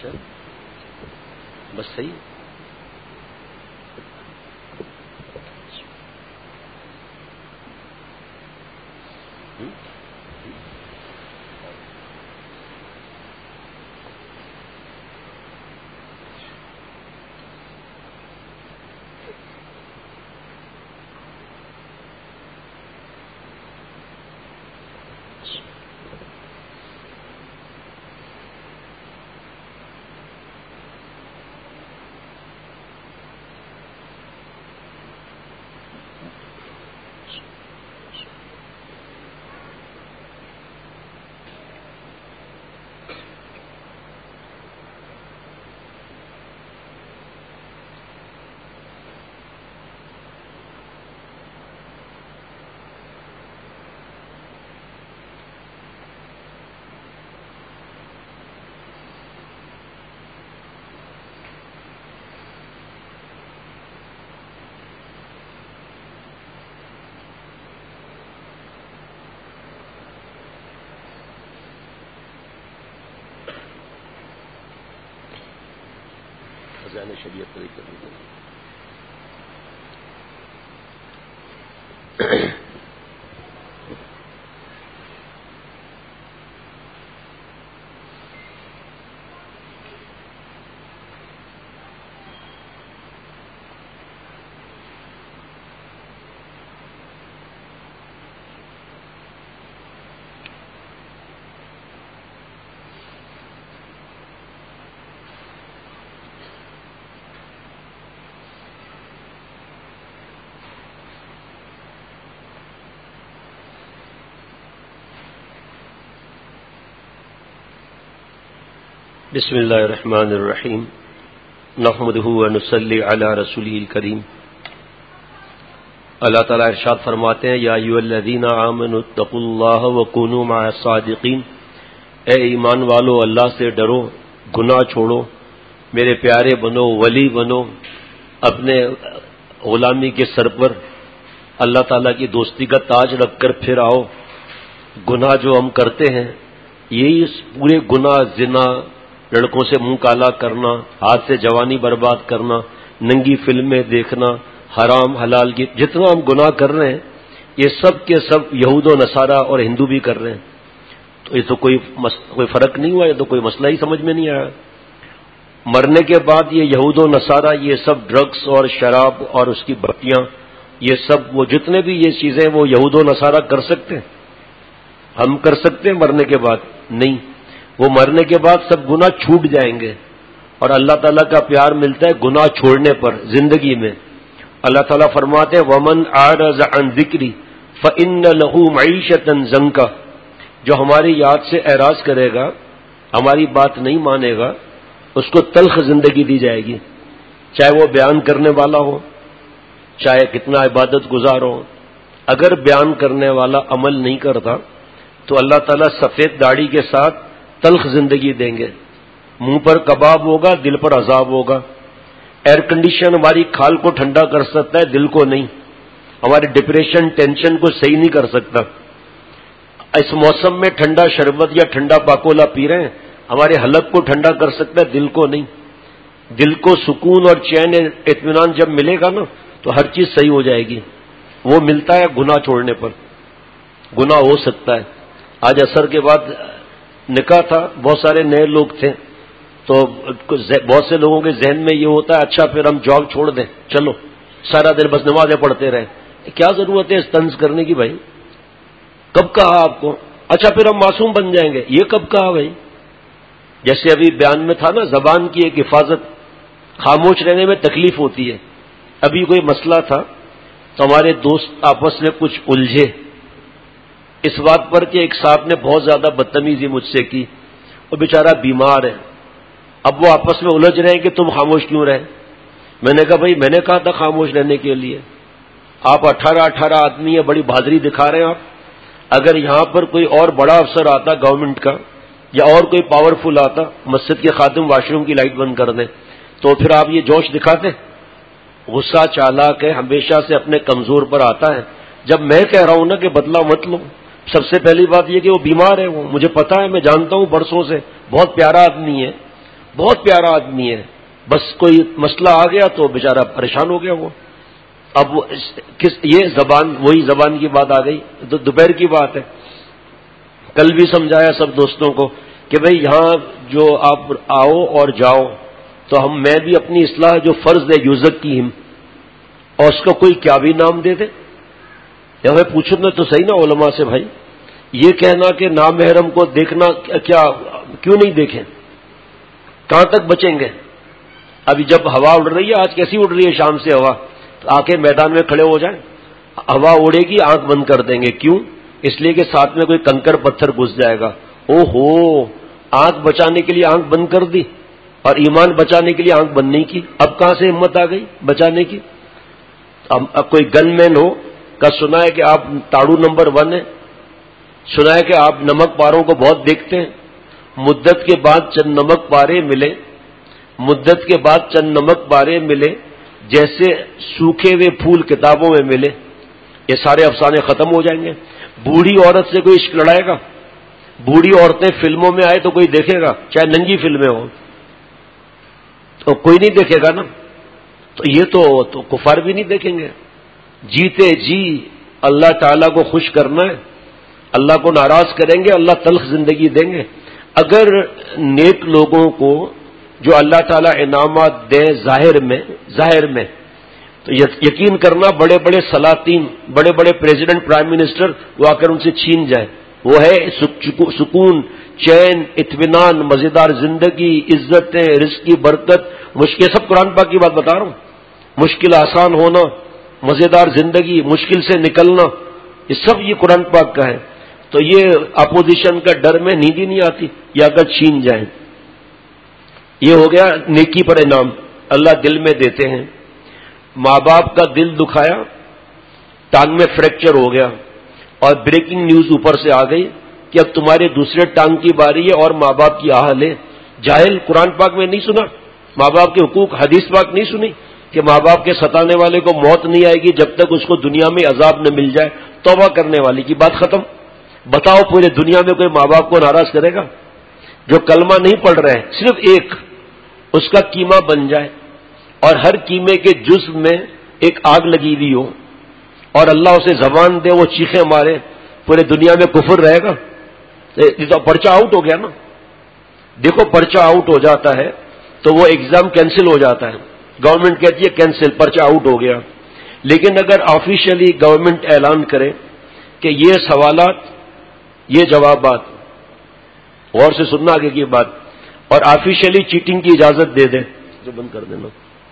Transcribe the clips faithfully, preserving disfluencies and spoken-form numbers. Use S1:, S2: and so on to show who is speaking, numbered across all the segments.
S1: اچھا بس صحیح. شریعت پوری کرنی چاہیے. بسم اللہ الرحمن الرحیم نحمده ونصلی علی رسوله الکریم. اللہ تعالیٰ ارشاد فرماتے ہیں یا ایھا الذین آمنوا اتقوا اللہ وکونوا مع الصادقین. اے ایمان والو اللہ سے ڈرو، گناہ چھوڑو، میرے پیارے بنو، ولی بنو، اپنے غلامی کے سر پر اللہ تعالیٰ کی دوستی کا تاج رکھ کر پھر آؤ. گناہ جو ہم کرتے ہیں یہی پورے گناہ، زنا، لڑکوں سے منہ کالا کرنا، ہاتھ سے جوانی برباد کرنا، ننگی فلمیں دیکھنا، حرام حلال کی جتنا ہم گناہ کر رہے ہیں یہ سب کے سب یہود و نصارہ اور ہندو بھی کر رہے ہیں. تو یہ تو کوئی مس... کوئی فرق نہیں ہوا، یہ تو کوئی مسئلہ ہی سمجھ میں نہیں آیا. مرنے کے بعد یہ یہود و نصارہ یہ سب ڈرگس اور شراب اور اس کی بتیاں، یہ سب وہ جتنے بھی یہ چیزیں وہ یہود و نصارہ کر سکتے ہیں، ہم کر سکتے ہیں مرنے کے بعد؟ نہیں. وہ مرنے کے بعد سب گناہ چھوٹ جائیں گے اور اللہ تعالیٰ کا پیار ملتا ہے گناہ چھوڑنے پر زندگی میں. اللہ تعالیٰ فرماتے ہیں وَمَنْ أَعْرَضَ عَنْ ذِكْرِي فَإِنَّ لَهُ مَعِيشَةً ضَنْكًا. جو ہماری یاد سے اعراض کرے گا، ہماری بات نہیں مانے گا، اس کو تلخ زندگی دی جائے گی، چاہے وہ بیان کرنے والا ہو، چاہے کتنا عبادت گزار ہو. اگر بیان کرنے والا عمل نہیں کرتا تو اللہ تعالیٰ سفید داڑھی کے ساتھ تلخ زندگی دیں گے. منہ پر کباب ہوگا، دل پر عذاب ہوگا. ایئر کنڈیشن ہماری کھال کو ٹھنڈا کر سکتا ہے، دل کو نہیں. ہمارے ڈپریشن، ٹینشن کو صحیح نہیں کر سکتا. اس موسم میں ٹھنڈا شربت یا ٹھنڈا پاکولا پی رہے ہیں، ہمارے حلق کو ٹھنڈا کر سکتا ہے، دل کو نہیں. دل کو سکون اور چین اطمینان جب ملے گا نا تو ہر چیز صحیح ہو جائے گی. وہ ملتا ہے گناہ چھوڑنے پر. گناہ ہو سکتا ہے. آج عصر کے بعد نکاح تھا، بہت سارے نئے لوگ تھے، تو بہت سے لوگوں کے ذہن میں یہ ہوتا ہے اچھا پھر ہم جاب چھوڑ دیں، چلو سارا دن بس نمازیں پڑھتے رہیں. کیا ضرورت ہے اس طنز کرنے کی بھائی؟ کب کہا آپ کو؟ اچھا پھر ہم معصوم بن جائیں گے، یہ کب کہا بھائی؟ جیسے ابھی بیان میں تھا نا زبان کی ایک حفاظت، خاموش رہنے میں تکلیف ہوتی ہے. ابھی کوئی مسئلہ تھا تو ہمارے دوست آپس میں کچھ الجھے اس بات پر کہ ایک صاحب نے بہت زیادہ بدتمیزی مجھ سے کی، وہ بیچارہ بیمار ہے. اب وہ آپس میں الجھ رہے ہیں کہ تم خاموش کیوں رہے. میں نے کہا بھائی میں نے کہا تھا خاموش رہنے کے لیے. آپ اٹھارہ اٹھارہ آدمی ہیں، بڑی بہادری دکھا رہے ہیں آپ. اگر یہاں پر کوئی اور بڑا افسر آتا گورنمنٹ کا یا اور کوئی پاورفل آتا، مسجد کے خادم واش روم کی لائٹ بند کر دیں، تو پھر آپ یہ جوش دکھاتے؟ غصہ چالاک ہے، ہمیشہ سے اپنے کمزور پر آتا ہے. جب میں کہہ رہا ہوں نا کہ بدلہ مت لو، سب سے پہلی بات یہ کہ وہ بیمار ہے، وہ مجھے پتا ہے، میں جانتا ہوں برسوں سے، بہت پیارا آدمی ہے، بہت پیارا آدمی ہے، بس کوئی مسئلہ آ گیا تو بیچارہ پریشان ہو گیا وہ. اب کس یہ زبان وہی زبان کی بات آ گئی. تو دوپہر کی بات ہے، کل بھی سمجھایا سب دوستوں کو کہ بھئی یہاں جو آپ آؤ اور جاؤ تو ہم میں بھی اپنی اصلاح جو فرض ہے یوزک کی ہم اور اس کا کوئی کیا بھی نام دے دے. یا میں پوچھوں نا تو صحیح نا علماء سے، بھائی یہ کہنا کہ نامحرم کو دیکھنا کیا کیوں نہیں دیکھیں، کہاں تک بچیں گے؟ ابھی جب ہوا اڑ رہی ہے، آج کیسی اڑ رہی ہے شام سے ہوا، تو آ کے میدان میں کھڑے ہو جائیں، ہوا اڑے گی آنکھ بند کر دیں گے. کیوں؟ اس لیے کہ ساتھ میں کوئی کنکر پتھر گھس جائے گا. او ہو، آنکھ بچانے کے لیے آنکھ بند کر دی اور ایمان بچانے کے لیے آنکھ بند نہیں کی. اب کہاں سے ہمت آ گئی بچانے کی؟ اب, اب کوئی گن مین ہو کا سنا ہے کہ آپ تاڑو نمبر ون ہیں، سنا ہے کہ آپ نمک پاروں کو بہت دیکھتے ہیں، مدت کے بعد چند نمک پارے ملے، مدت کے بعد چند نمک پارے ملے جیسے سوکھے ہوئے پھول کتابوں میں ملے، یہ سارے افسانے ختم ہو جائیں گے. بوڑھی عورت سے کوئی عشق لڑائے گا؟ بوڑھی عورتیں فلموں میں آئے تو کوئی دیکھے گا؟ چاہے ننگی فلمیں ہوں تو کوئی نہیں دیکھے گا نا. تو یہ تو, تو کفار بھی نہیں دیکھیں گے. جیتے جی اللہ تعالیٰ کو خوش کرنا ہے، اللہ کو ناراض کریں گے اللہ تلخ زندگی دیں گے. اگر نیک لوگوں کو جو اللہ تعالیٰ انعامات دے ظاہر میں ظاہر میں تو یقین کرنا بڑے بڑے سلاطین، بڑے بڑے پریزیڈنٹ، پرائم منسٹر وہ آ کر ان سے چھین جائے. وہ ہے سکون، چین، اطمینان، مزیدار زندگی، عزتیں، رزق کی برکت. مشکل سب قرآن پاک کی بات بتا رہا ہوں. مشکل آسان ہونا، مزیدار زندگی، مشکل سے نکلنا، یہ سب یہ قرآن پاک کا ہے. تو یہ اپوزیشن کا ڈر میں نیند ہی نہیں آتی یا اگر چھین جائیں. یہ ہو گیا نیکی پر انعام اللہ دل میں دیتے ہیں. ماں باپ کا دل دکھایا، ٹانگ میں فریکچر ہو گیا اور بریکنگ نیوز اوپر سے آ گئی کہ اب تمہارے دوسرے ٹانگ کی باری ہے اور ماں باپ کی آہ لے. جاہل قرآن پاک میں نہیں سنا؟ ماں باپ کے حقوق حدیث پاک نہیں سنی کہ ماں باپ کے ستانے والے کو موت نہیں آئے گی جب تک اس کو دنیا میں عذاب نہ مل جائے؟ توبہ کرنے والی کی بات ختم. بتاؤ پورے دنیا میں کوئی ماں باپ کو ناراض کرے گا؟ جو کلمہ نہیں پڑھ رہے صرف ایک اس کا کیما بن جائے اور ہر کیمے کے جزو میں ایک آگ لگی ہوئی ہو اور اللہ اسے زبان دے وہ چیخیں مارے، پورے دنیا میں کفر رہے گا؟ یہ تو پرچہ آؤٹ ہو گیا نا. دیکھو پرچہ آؤٹ ہو جاتا ہے تو وہ ایگزام کینسل ہو جاتا ہے، گورنمنٹ کہتی ہے کینسل، پرچہ آؤٹ ہو گیا. لیکن اگر آفیشیلی گورنمنٹ اعلان کرے کہ یہ سوالات، یہ جوابات، غور سے سننا آگے کی بات، اور آفیشیلی چیٹنگ کی اجازت دے دے، جو بند کر دینا،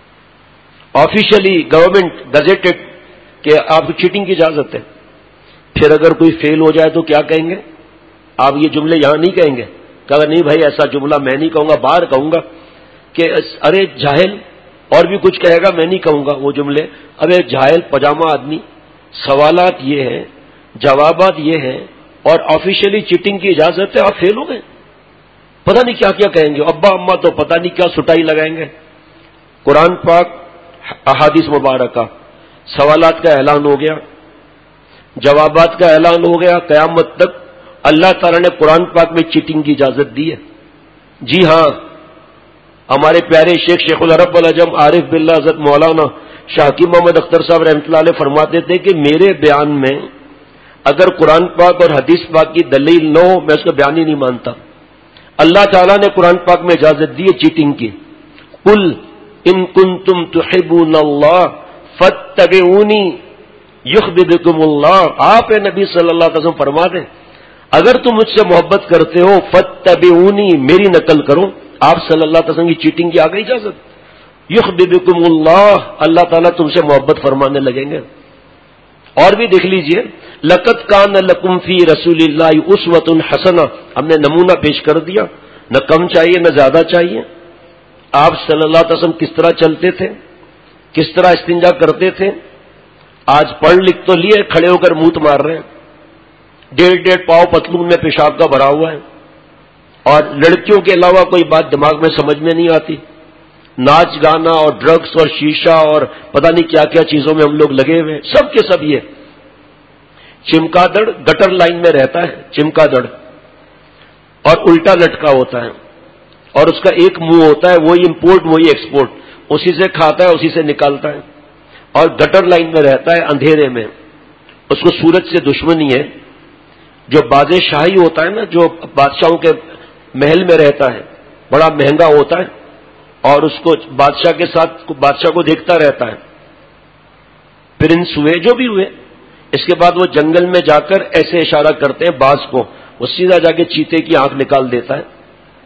S1: آفیشیلی گورنمنٹ گزیٹڈ کہ آپ کو چیٹنگ کی اجازت ہے. پھر اگر کوئی فیل ہو جائے تو کیا کہیں گے؟ آپ یہ جملے یہاں نہیں کہیں گے. کہا نہیں بھائی ایسا جملہ میں نہیں کہوں گا، باہر کہوں گا کہ ارے جاہل، اور بھی کچھ کہے گا، میں نہیں کہوں گا وہ جملے. ارے جاہل پاجامہ آدمی، سوالات یہ ہیں، جوابات یہ ہیں اور آفیشیلی چیٹنگ کی اجازت ہے، آپ فیل ہو گئے. پتہ نہیں کیا کیا کہیں گے. ابا اماں تو پتہ نہیں کیا سٹائی لگائیں گے. قرآن پاک، احادیث مبارکہ، سوالات کا اعلان ہو گیا، جوابات کا اعلان ہو گیا. قیامت تک اللہ تعالیٰ نے قرآن پاک میں چیٹنگ کی اجازت دی ہے. جی ہاں، ہمارے پیارے شیخ شیخ العرب العجم عارف باللہ حضرت مولانا شاہ حکیم محمد اختر صاحب رحمۃ اللہ علیہ فرماتے تھے کہ میرے بیان میں اگر قرآن پاک اور حدیث پاک کی دلیل نہ ہو میں اس کا بیان ہی نہیں مانتا. اللہ تعالیٰ نے قرآن پاک میں اجازت دی ہے چیٹنگ کی. قل ان کنتم تحبون اللہ فاتبعونی یحببکم اللہ. آپ اے نبی صلی اللہ علیہ وسلم فرما دیں اگر تم مجھ سے محبت کرتے ہو فاتبعونی، میری نقل کرو. آپ صلی اللہ علیہ وسلم کی چیٹنگ کی آ گئی اجازت. یحببکم اللہ، اللہ تعالیٰ تم سے محبت فرمانے لگیں گے. اور بھی دیکھ لیجئے، لقد کان لکم فی رسول اللہ اسوۃ حسنہ، ہم نے نمونہ پیش کر دیا، نہ کم چاہیے نہ زیادہ چاہیے. آپ صلی اللہ علیہ وسلم کس طرح چلتے تھے، کس طرح استنجا کرتے تھے. آج پڑھ لکھ تو لیے، کھڑے ہو کر منہ مار رہے ہیں. ڈیڑھ ڈیڑھ پاؤ پتلون میں پیشاب کا بھرا ہوا ہے اور لڑکیوں کے علاوہ کوئی بات دماغ میں سمجھ میں نہیں آتی. ناچ گانا اور ڈرگس اور شیشہ اور پتہ نہیں کیا کیا چیزوں میں ہم لوگ لگے ہوئے، سب کے سب. یہ چمکا دڑ گٹر لائن میں رہتا ہے، چمکا دڑ، اور الٹا لٹکا ہوتا ہے. اور اس کا ایک منہ ہوتا ہے، وہی امپورٹ وہی ایکسپورٹ، اسی سے کھاتا ہے اسی سے نکالتا ہے، اور گٹر لائن میں رہتا ہے اندھیرے میں، اس کو سورج سے دشمنی ہے۔ جو باز شاہی ہوتا ہے نا، جو بادشاہوں کے محل میں رہتا ہے، بڑا مہنگا ہوتا ہے، اور اس کو بادشاہ کے ساتھ بادشاہ کو دیکھتا رہتا ہے، پرنس ہوئے جو بھی ہوئے، اس کے بعد وہ جنگل میں جا کر ایسے اشارہ کرتے ہیں باز کو، وہ سیدھا جا کے چیتے کی آنکھ نکال دیتا ہے۔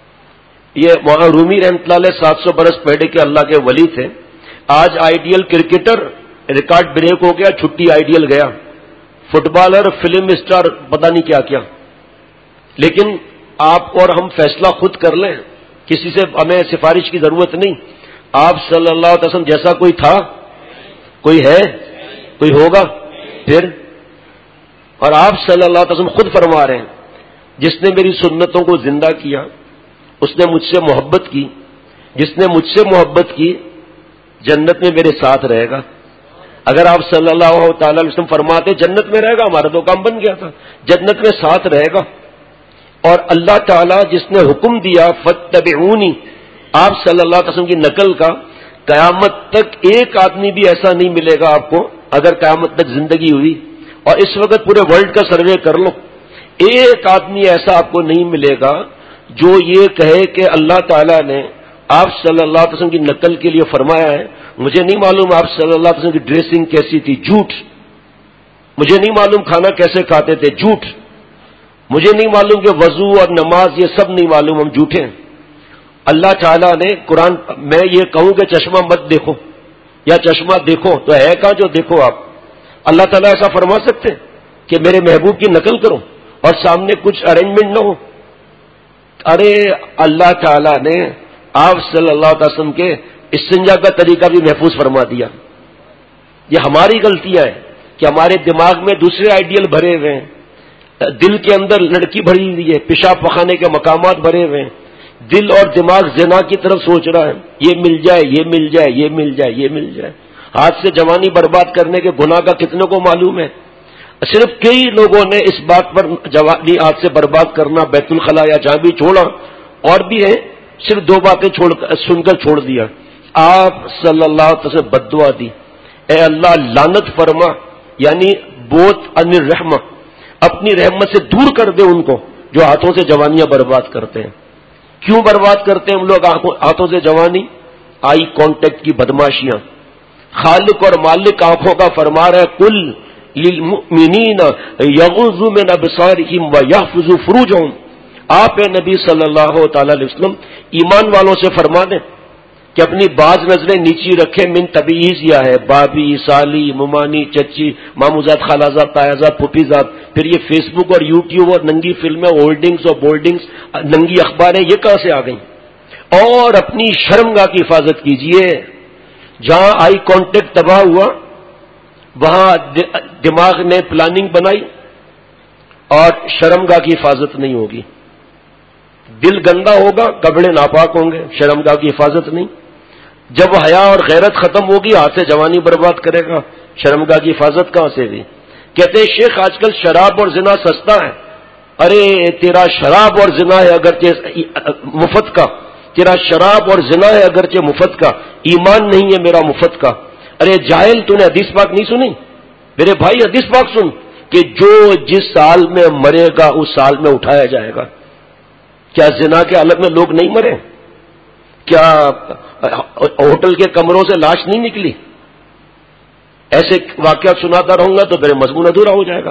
S1: یہ مولانا رومی رحمۃ اللہ علیہ سات سو برس پہلے کے اللہ کے ولی تھے۔ آج آئیڈیل کرکٹر ریکارڈ بریک ہو گیا، چھٹی آئیڈیل گیا، فٹ بالر فلم اسٹار پتہ نہیں کیا کیا، لیکن آپ اور ہم فیصلہ خود کر لیں، کسی سے ہمیں سفارش کی ضرورت نہیں۔ آپ صلی اللہ علیہ وسلم جیسا کوئی تھا، کوئی ہے، کوئی ہوگا پھر؟ اور آپ صلی اللہ علیہ وسلم خود فرما رہے ہیں، جس نے میری سنتوں کو زندہ کیا اس نے مجھ سے محبت کی، جس نے مجھ سے محبت کی جنت میں میرے ساتھ رہے گا۔ اگر آپ صلی اللہ تعالی علیہ وسلم فرماتے جنت میں رہے گا، ہمارا تو کام بن گیا تھا، جنت میں ساتھ رہے گا۔ اور اللہ تعالیٰ جس نے حکم دیا فاتبعونی، آپ صلی اللہ علیہ وسلم کی نقل کا، قیامت تک ایک آدمی بھی ایسا نہیں ملے گا آپ کو، اگر قیامت تک زندگی ہوئی، اور اس وقت پورے ورلڈ کا سروے کر لو، ایک آدمی ایسا آپ کو نہیں ملے گا جو یہ کہے کہ اللہ تعالیٰ نے آپ صلی اللہ علیہ وسلم کی نقل کے لیے فرمایا ہے، مجھے نہیں معلوم آپ صلی اللہ علیہ وسلم کی ڈریسنگ کیسی تھی، جھوٹ، مجھے نہیں معلوم کھانا کیسے کھاتے تھے، جھوٹ، مجھے نہیں معلوم کہ وضو اور نماز یہ سب نہیں معلوم، ہم جھوٹے ہیں۔ اللہ تعالیٰ نے قرآن، میں یہ کہوں کہ چشمہ مت دیکھو یا چشمہ دیکھو تو ہے کہاں جو دیکھو آپ؟ اللہ تعالیٰ ایسا فرما سکتے کہ میرے محبوب کی نقل کرو اور سامنے کچھ ارینجمنٹ نہ ہو؟ ارے اللہ تعالیٰ نے آپ صلی اللہ علیہ وسلم کے استنجا کا طریقہ بھی محفوظ فرما دیا۔ یہ ہماری غلطیاں ہے کہ ہمارے دماغ میں دوسرے آئیڈیل بھرے ہوئے ہیں، دل کے اندر لڑکی بھری ہوئی ہے، پیشاب پخانے کے مقامات بھرے ہوئے ہیں، دل اور دماغ زنا کی طرف سوچ رہا ہے، یہ مل جائے یہ مل جائے یہ مل جائے یہ مل جائے۔ ہاتھ سے جوانی برباد کرنے کے گناہ کا کتنے کو معلوم ہے؟ صرف کئی لوگوں نے اس بات پر جوانی ہاتھ سے برباد کرنا بیت الخلا یا جہاں بھی چھوڑا، اور بھی ہیں، صرف دو باتیں چھوڑ سن کر چھوڑ دیا۔ آپ صلی اللہ علیہ وسلم بد دعا دی، اے اللہ لعنت فرما، یعنی بوت ان الرحمہ، اپنی رحمت سے دور کر دے ان کو جو ہاتھوں سے جوانیاں برباد کرتے ہیں۔ کیوں برباد کرتے ہیں ہم لوگ ہاتھوں سے جوانی؟ آئی کانٹیکٹ کی بدماشیاں۔ خالق اور مالک آنکھوں کا فرما رہا ہے، کل للمؤمنین یغضوا من ابصارہم ویحفظوا فروجہم۔ آپ اے نبی صلی اللہ تعالی علیہ وسلم ایمان والوں سے فرما دیں کہ اپنی بعض نظریں نیچی رکھیں، من تبعیض یا ہے، بابی، سالی، ممانی، چچی، ماموزاد، خالازاد، تایازاد، پھوپھیزاد، پھر یہ فیس بک اور یوٹیوب اور ننگی فلمیں، ہولڈنگز اور بولڈنگز، ننگی اخباریں، یہ کہاں سے آ گئیں؟ اور اپنی شرمگاہ کی حفاظت کیجئے۔ جہاں آئی کانٹیکٹ تباہ ہوا وہاں دماغ نے پلاننگ بنائی اور شرمگاہ کی حفاظت نہیں ہوگی۔ دل گندا ہوگا، کپڑے ناپاک ہوں گے، شرمگاہ کی حفاظت نہیں۔ جب حیا اور غیرت ختم ہوگی، ہاتھ سے جوانی برباد کرے گا، شرمگاہ کی حفاظت کہاں سے بھی؟ کہتے ہیں شیخ آج کل شراب اور زنا سستا ہے۔ ارے تیرا شراب اور زنا ہے اگرچہ مفت کا، تیرا شراب اور زنا ہے اگرچہ مفت کا، ایمان نہیں ہے میرا مفت کا۔ ارے جاہل، تو نے حدیث پاک نہیں سنی؟ میرے بھائی حدیث پاک سن کہ جو جس سال میں مرے گا اس سال میں اٹھایا جائے گا۔ کیا زنا کے حالت میں لوگ نہیں مرے؟ کیا ہوٹل کے کمروں سے لاش نہیں نکلی؟ ایسے واقعات سناتا رہوں گا تو میرے مضمون ادھورا ہو جائے گا۔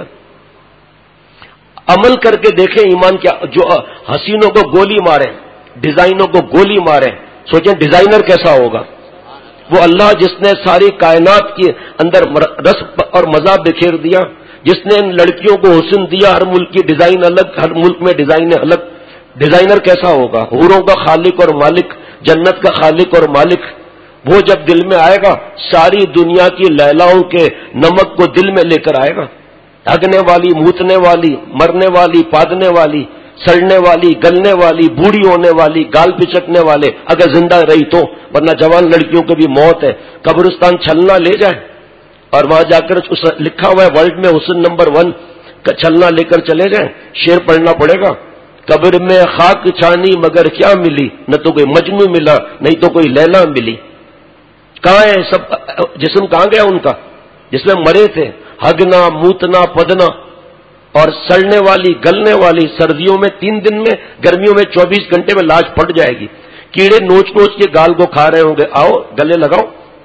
S1: عمل کر کے دیکھیں ایمان کیا، جو حسینوں کو گولی مارے، ڈیزائنوں کو گولی مارے، سوچیں ڈیزائنر کیسا ہوگا؟ وہ اللہ جس نے ساری کائنات کے اندر رس اور مزہ بکھیر دیا، جس نے ان لڑکیوں کو حسن دیا، ہر ملک کی ڈیزائن الگ، ہر ملک میں ڈیزائن الگ، ڈیزائنر کیسا ہوگا؟ حوروں کا خالق اور مالک، جنت کا خالق اور مالک، وہ جب دل میں آئے گا ساری دنیا کی لیلاؤں کے نمک کو دل میں لے کر آئے گا، ہگنے والی، موتنے والی، مرنے والی، پادنے والی، سڑنے والی، گلنے والی، بوڑھی ہونے والی، گال پچکنے والے، اگر زندہ رہی تو، ورنہ جوان لڑکیوں کی بھی موت ہے۔ قبرستان چھلنا لے جائیں اور وہاں جا کر لکھا ہوا ہے ورلڈ میں حسن نمبر ون کا چھلنا لے کر چلے جائیں، شعر پڑھنا پڑے گا قبر میں خاک چھانی مگر کیا ملی، نہ تو کوئی مجنو ملا نہیں تو کوئی لیلا ملی. کہاں ہے سب جسم، کہاں گیا ان کا جس میں مرے تھے؟ ہگنا موتنا پدنا اور سڑنے والی گلنے والی. سردیوں میں تین دن میں، گرمیوں میں چوبیس گھنٹے میں لاش پھٹ جائے گی. کیڑے نوچ نوچ کے گال کو کھا رہے ہوں گے، آؤ گلے لگاؤ.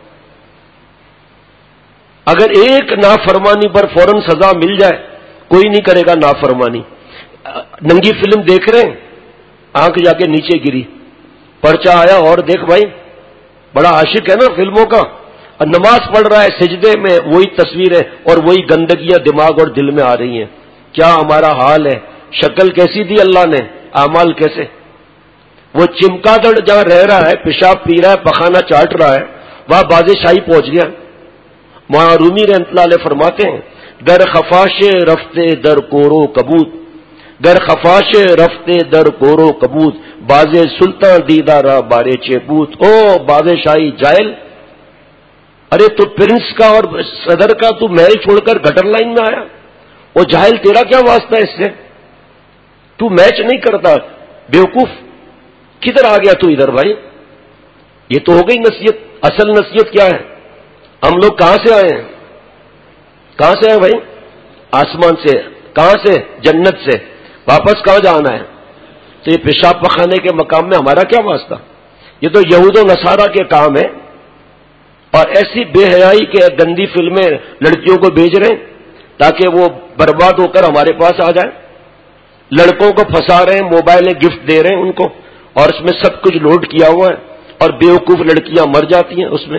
S1: اگر ایک نافرمانی پر فوراً سزا مل جائے کوئی نہیں کرے گا نافرمانی. ننگی فلم دیکھ رہے ہیں، آنکھ جا کے نیچے گری، پرچہ آیا اور دیکھ بھائی، بڑا عاشق ہے نا فلموں کا، اور نماز پڑھ رہا ہے سجدے میں وہی تصویریں اور وہی گندگیاں دماغ اور دل میں آ رہی ہیں. کیا ہمارا حال ہے؟ شکل کیسی دی اللہ نے، اعمال کیسے. وہ چمکادڑ جہاں رہ رہا ہے، پیشاب پی رہا ہے، پخانہ چاٹ رہا ہے، وہاں بادشاہی پہنچ گیا. وہاں رومی رحمۃ اللہ علیہ فرماتے ہیں، در خفاش رفتے در کورو کبوت، در خفاش رفتے در کورو کبوت، باز سلطان دیدہ را بارے چیبوت. او بادشاہی جائل، ارے تو پرنس کا اور صدر کا تو محل چھوڑ کر گٹر لائن میں آیا. وہ جاہل تیرا کیا واسطہ ہے اس سے؟ تو میچ نہیں کرتا بیوقوف. کدھر آ گیا تو ادھر بھائی؟ یہ تو ہو گئی نصیحت. اصل نصیحت کیا ہے؟ ہم لوگ کہاں سے آئے ہیں؟ کہاں سے آئے بھائی؟ آسمان سے. کہاں سے؟ جنت سے. واپس کہاں جانا ہے؟ تو یہ پیشاب پخانے کے مقام میں ہمارا کیا واسطہ؟ یہ تو یہود و نصارہ کے کام ہے. اور ایسی بے حیائی کے گندی فلمیں لڑکیوں کو بھیج رہے ہیں تاکہ وہ برباد ہو کر ہمارے پاس آ جائیں. لڑکوں کو پھنسا رہے ہیں، موبائلیں گفٹ دے رہے ہیں ان کو، اور اس میں سب کچھ لوڈ کیا ہوا ہے، اور بیوقوف لڑکیاں مر جاتی ہیں اس میں.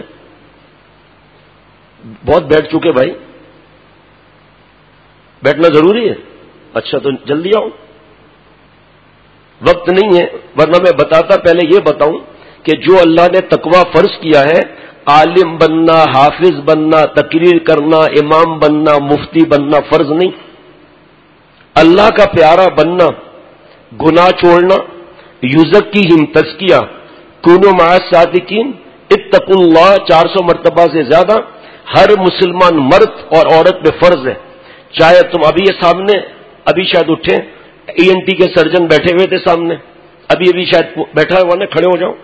S1: بہت بیٹھ چکے بھائی، بیٹھنا ضروری ہے. اچھا تو جلدی آؤ، وقت نہیں ہے ورنہ میں بتاتا. پہلے یہ بتاؤں کہ جو اللہ نے تقوی فرض کیا ہے، عالم بننا، حافظ بننا، تقریر کرنا، امام بننا، مفتی بننا فرض نہیں. اللہ کا پیارا بننا، گناہ چھوڑنا، یوزک کی ہم تزکیہ، کونوا مع الصادقین، اتقوا اللہ چار سو مرتبہ سے زیادہ ہر مسلمان مرد اور عورت میں فرض ہے. چاہے تم ابھی یہ سامنے، ابھی شاید اٹھیں، ای این ٹی کے سرجن بیٹھے ہوئے تھے سامنے، ابھی ابھی شاید بیٹھا ہوا نے، کھڑے ہو جاؤ.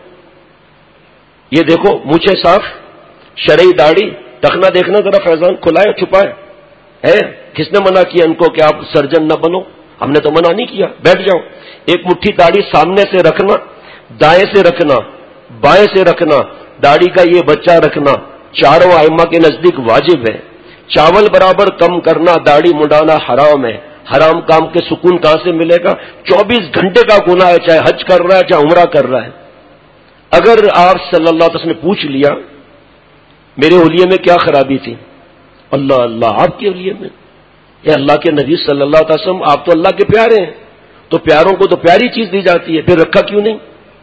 S1: یہ دیکھو مونچھیں صاف، شرعی داڑھی، ٹخنا دیکھنا ذرا فیضان، کھلا ہے چھپا ہے؟ ہے کس نے منع کیا ان کو کہ آپ سرجن نہ بنو؟ ہم نے تو منع نہیں کیا. بیٹھ جاؤ. ایک مٹھی داڑھی سامنے سے رکھنا، دائیں سے رکھنا، بائیں سے رکھنا، داڑھی کا یہ بچہ رکھنا چاروں ائمہ کے نزدیک واجب ہے. چاول برابر کم کرنا، داڑھی مڈانا حرام ہے. حرام کام کے سکون کہاں سے ملے گا؟ چوبیس گھنٹے کا گناہ ہے، چاہے حج کر رہا ہے چاہے عمرہ کر رہا ہے. اگر آپ صلی اللہ علیہ وسلم نے پوچھ لیا میرے حلیے میں کیا خرابی تھی، اللہ اللہ آپ کے حلیے میں، اے اللہ کے نبی صلی اللہ علیہ وسلم آپ تو اللہ کے پیارے ہیں، تو پیاروں کو تو پیاری چیز دی جاتی ہے، پھر رکھا کیوں نہیں؟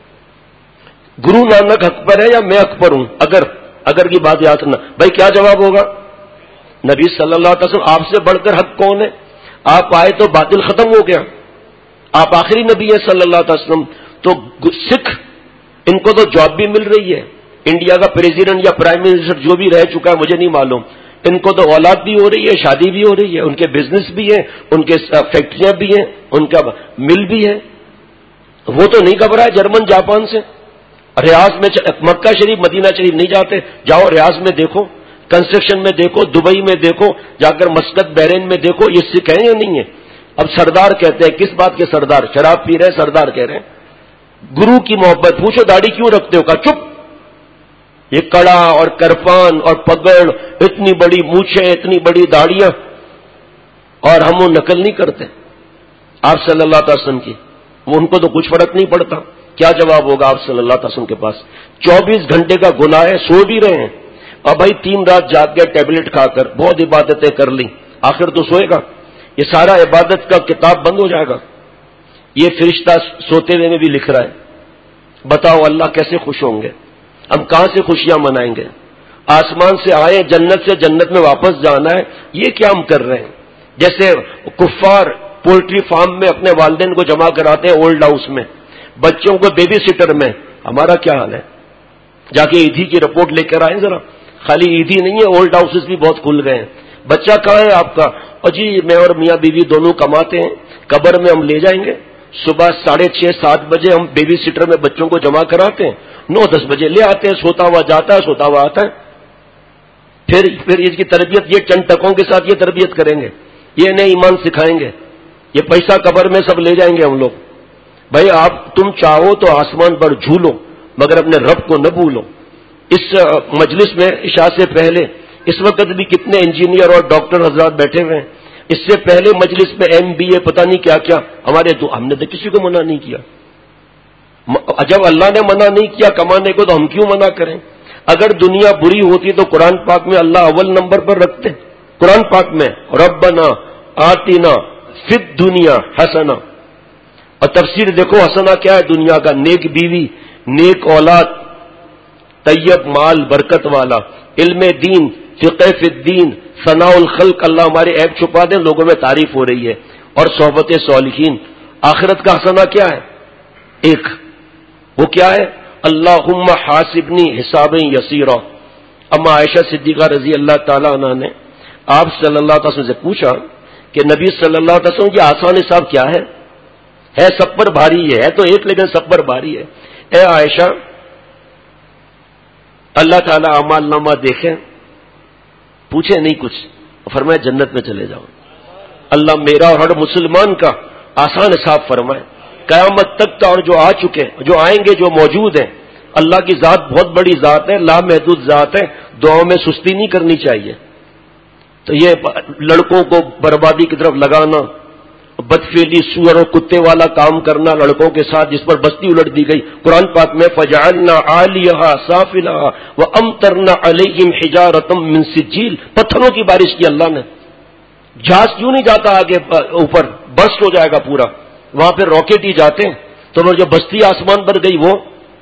S1: گرو نانک حق پر ہے یا میں حق پر ہوں؟ اگر اگر کی بات یاد کرنا بھائی، کیا جواب ہوگا؟ نبی صلی اللہ علیہ وسلم آپ سے بڑھ کر حق کون ہے؟ آپ آئے تو باطل ختم ہو گیا، آپ آخری نبی ہے صلی اللہ علیہ وسلم. تو سکھ ان کو تو جاب بھی مل رہی ہے، انڈیا کا پریزیڈنٹ یا پرائم منسٹر جو بھی رہ چکا ہے مجھے نہیں معلوم، ان کو تو اولاد بھی ہو رہی ہے، شادی بھی ہو رہی ہے، ان کے بزنس بھی ہیں، ان کے فیکٹریاں بھی ہیں، ان کا مل بھی ہے. وہ تو نہیں گھبرائے جرمن جاپان سے. ریاض میں مکہ شریف مدینہ شریف نہیں جاتے، جاؤ ریاض میں دیکھو، کنسٹرکشن میں دیکھو، دبئی میں دیکھو، جا کر مسقط بحرین میں دیکھو، یہ سکھ ہیں یا نہیں ہے؟ اب سردار کہتے ہیں، کس بات کے سردار؟ شراب پی رہے ہیں سردار کہہ رہے ہیں. گرو کی محبت، پوچھو داڑھی کیوں رکھتے ہو؟ کہا چپ. یہ کڑا اور کرپان اور پگڑ، اتنی بڑی مونچھیں، اتنی بڑی داڑیاں، اور ہم وہ نقل نہیں کرتے آپ صلی اللہ علیہ وسلم کی. وہ ان کو تو کچھ فرق نہیں پڑتا. کیا جواب ہوگا آپ صلی اللہ علیہ وسلم کے پاس؟ چوبیس گھنٹے کا گناہ ہے، سو بھی رہے ہیں، اور بھائی تین رات جاگ گئے ٹیبلٹ کھا کر، بہت عبادتیں کر لی، آخر تو سوئے گا. یہ سارا عبادت کا کتاب بند ہو جائے گا. یہ فرشتہ سوتے ہوئے میں بھی لکھ رہا ہے. بتاؤ اللہ کیسے خوش ہوں گے؟ ہم کہاں سے خوشیاں منائیں گے؟ آسمان سے آئے، جنت سے جنت میں واپس جانا ہے، یہ کیا ہم کر رہے ہیں؟ جیسے کفار پولٹری فارم میں اپنے والدین کو جمع کراتے ہیں اولڈ ہاؤس میں، بچوں کو بیبی سیٹر میں. ہمارا کیا حال ہے؟ جا کے ایدھی کی رپورٹ لے کر آئیں ذرا. خالی ایدھی نہیں ہے، اولڈ ہاؤسز بھی بہت کھل گئے ہیں. بچہ کہاں ہے آپ کا؟ اور جی میں اور میاں بیوی دونوں کماتے ہیں، قبر میں ہم لے جائیں گے. صبح ساڑھے چھ سات بجے ہم بیبی سیٹر میں بچوں کو جمع کراتے ہیں، نو دس بجے لے آتے ہیں، سوتا ہوا جاتا ہے، سوتا ہوا آتا ہے. پھر پھر اس کی تربیت یہ چند ٹکوں کے ساتھ یہ تربیت کریں گے، یہ انہیں ایمان سکھائیں گے، یہ پیسہ قبر میں سب لے جائیں گے ہم لوگ. بھائی آپ تم چاہو تو آسمان پر جھولو مگر اپنے رب کو نہ بھولو. اس مجلس میں عشاء سے پہلے اس وقت بھی کتنے انجینئر اور ڈاکٹر حضرات بیٹھے ہوئے ہیں. اس سے پہلے مجلس میں ایم بی اے پتہ نہیں کیا کیا ہمارے تو ہم نے تو کسی کو منع نہیں کیا. جب اللہ نے منع نہیں کیا کمانے کو تو ہم کیوں منع کریں؟ اگر دنیا بری ہوتی تو قرآن پاک میں اللہ اول نمبر پر رکھتے. قرآن پاک میں ربنا آتنا فی الدنیا حسنہ، اور تفسیر دیکھو حسنہ کیا ہے دنیا کا؟ نیک بیوی، نیک اولاد، طیب مال برکت والا، علم دین، فقہ فی الدین، ثناء الخلق، اللہ ہمارے عیب چھپا دیں، لوگوں میں تعریف ہو رہی ہے، اور صحبت صالحین. آخرت کا حسنہ کیا ہے؟ ایک وہ کیا ہے؟ اللہم حاسبنی حسابا یسیرا. اما عائشہ صدیقہ رضی اللہ تعالی عنہ نے آپ صلی اللہ علیہ وسلم سے پوچھا کہ نبی صلی اللہ علیہ وسلم کی آسان حساب کیا ہے؟ ہے سب پر بھاری ہے، ہے تو ایک لیکن سب پر بھاری ہے. اے عائشہ اللہ تعالیٰ اعمال نامہ دیکھیں، پوچھے نہیں کچھ، فرمایا جنت میں چلے جاؤ. اللہ میرا اور ہر مسلمان کا آسان حساب فرمائے قیامت تک کا، اور جو آ چکے جو آئیں گے جو موجود ہیں. اللہ کی ذات بہت بڑی ذات ہے، لامحدود ذات ہے، دعاؤں میں سستی نہیں کرنی چاہیے. تو یہ لڑکوں کو بربادی کی طرف لگانا، بدفعلی سور اور کتے والا کام کرنا لڑکوں کے ساتھ، جس پر بستی الٹ دی گئی. قرآن پاک میں فجعلنا عالیہا سافلہا وامطرنا علیہم حجارۃ من سجیل، پتھروں کی بارش کی اللہ نے. جہاز کیوں نہیں جاتا آگے اوپر؟ برسٹ ہو جائے گا پورا، وہاں پہ راکٹ ہی جاتے ہیں. تو وہ جو بستی آسمان پر گئی وہ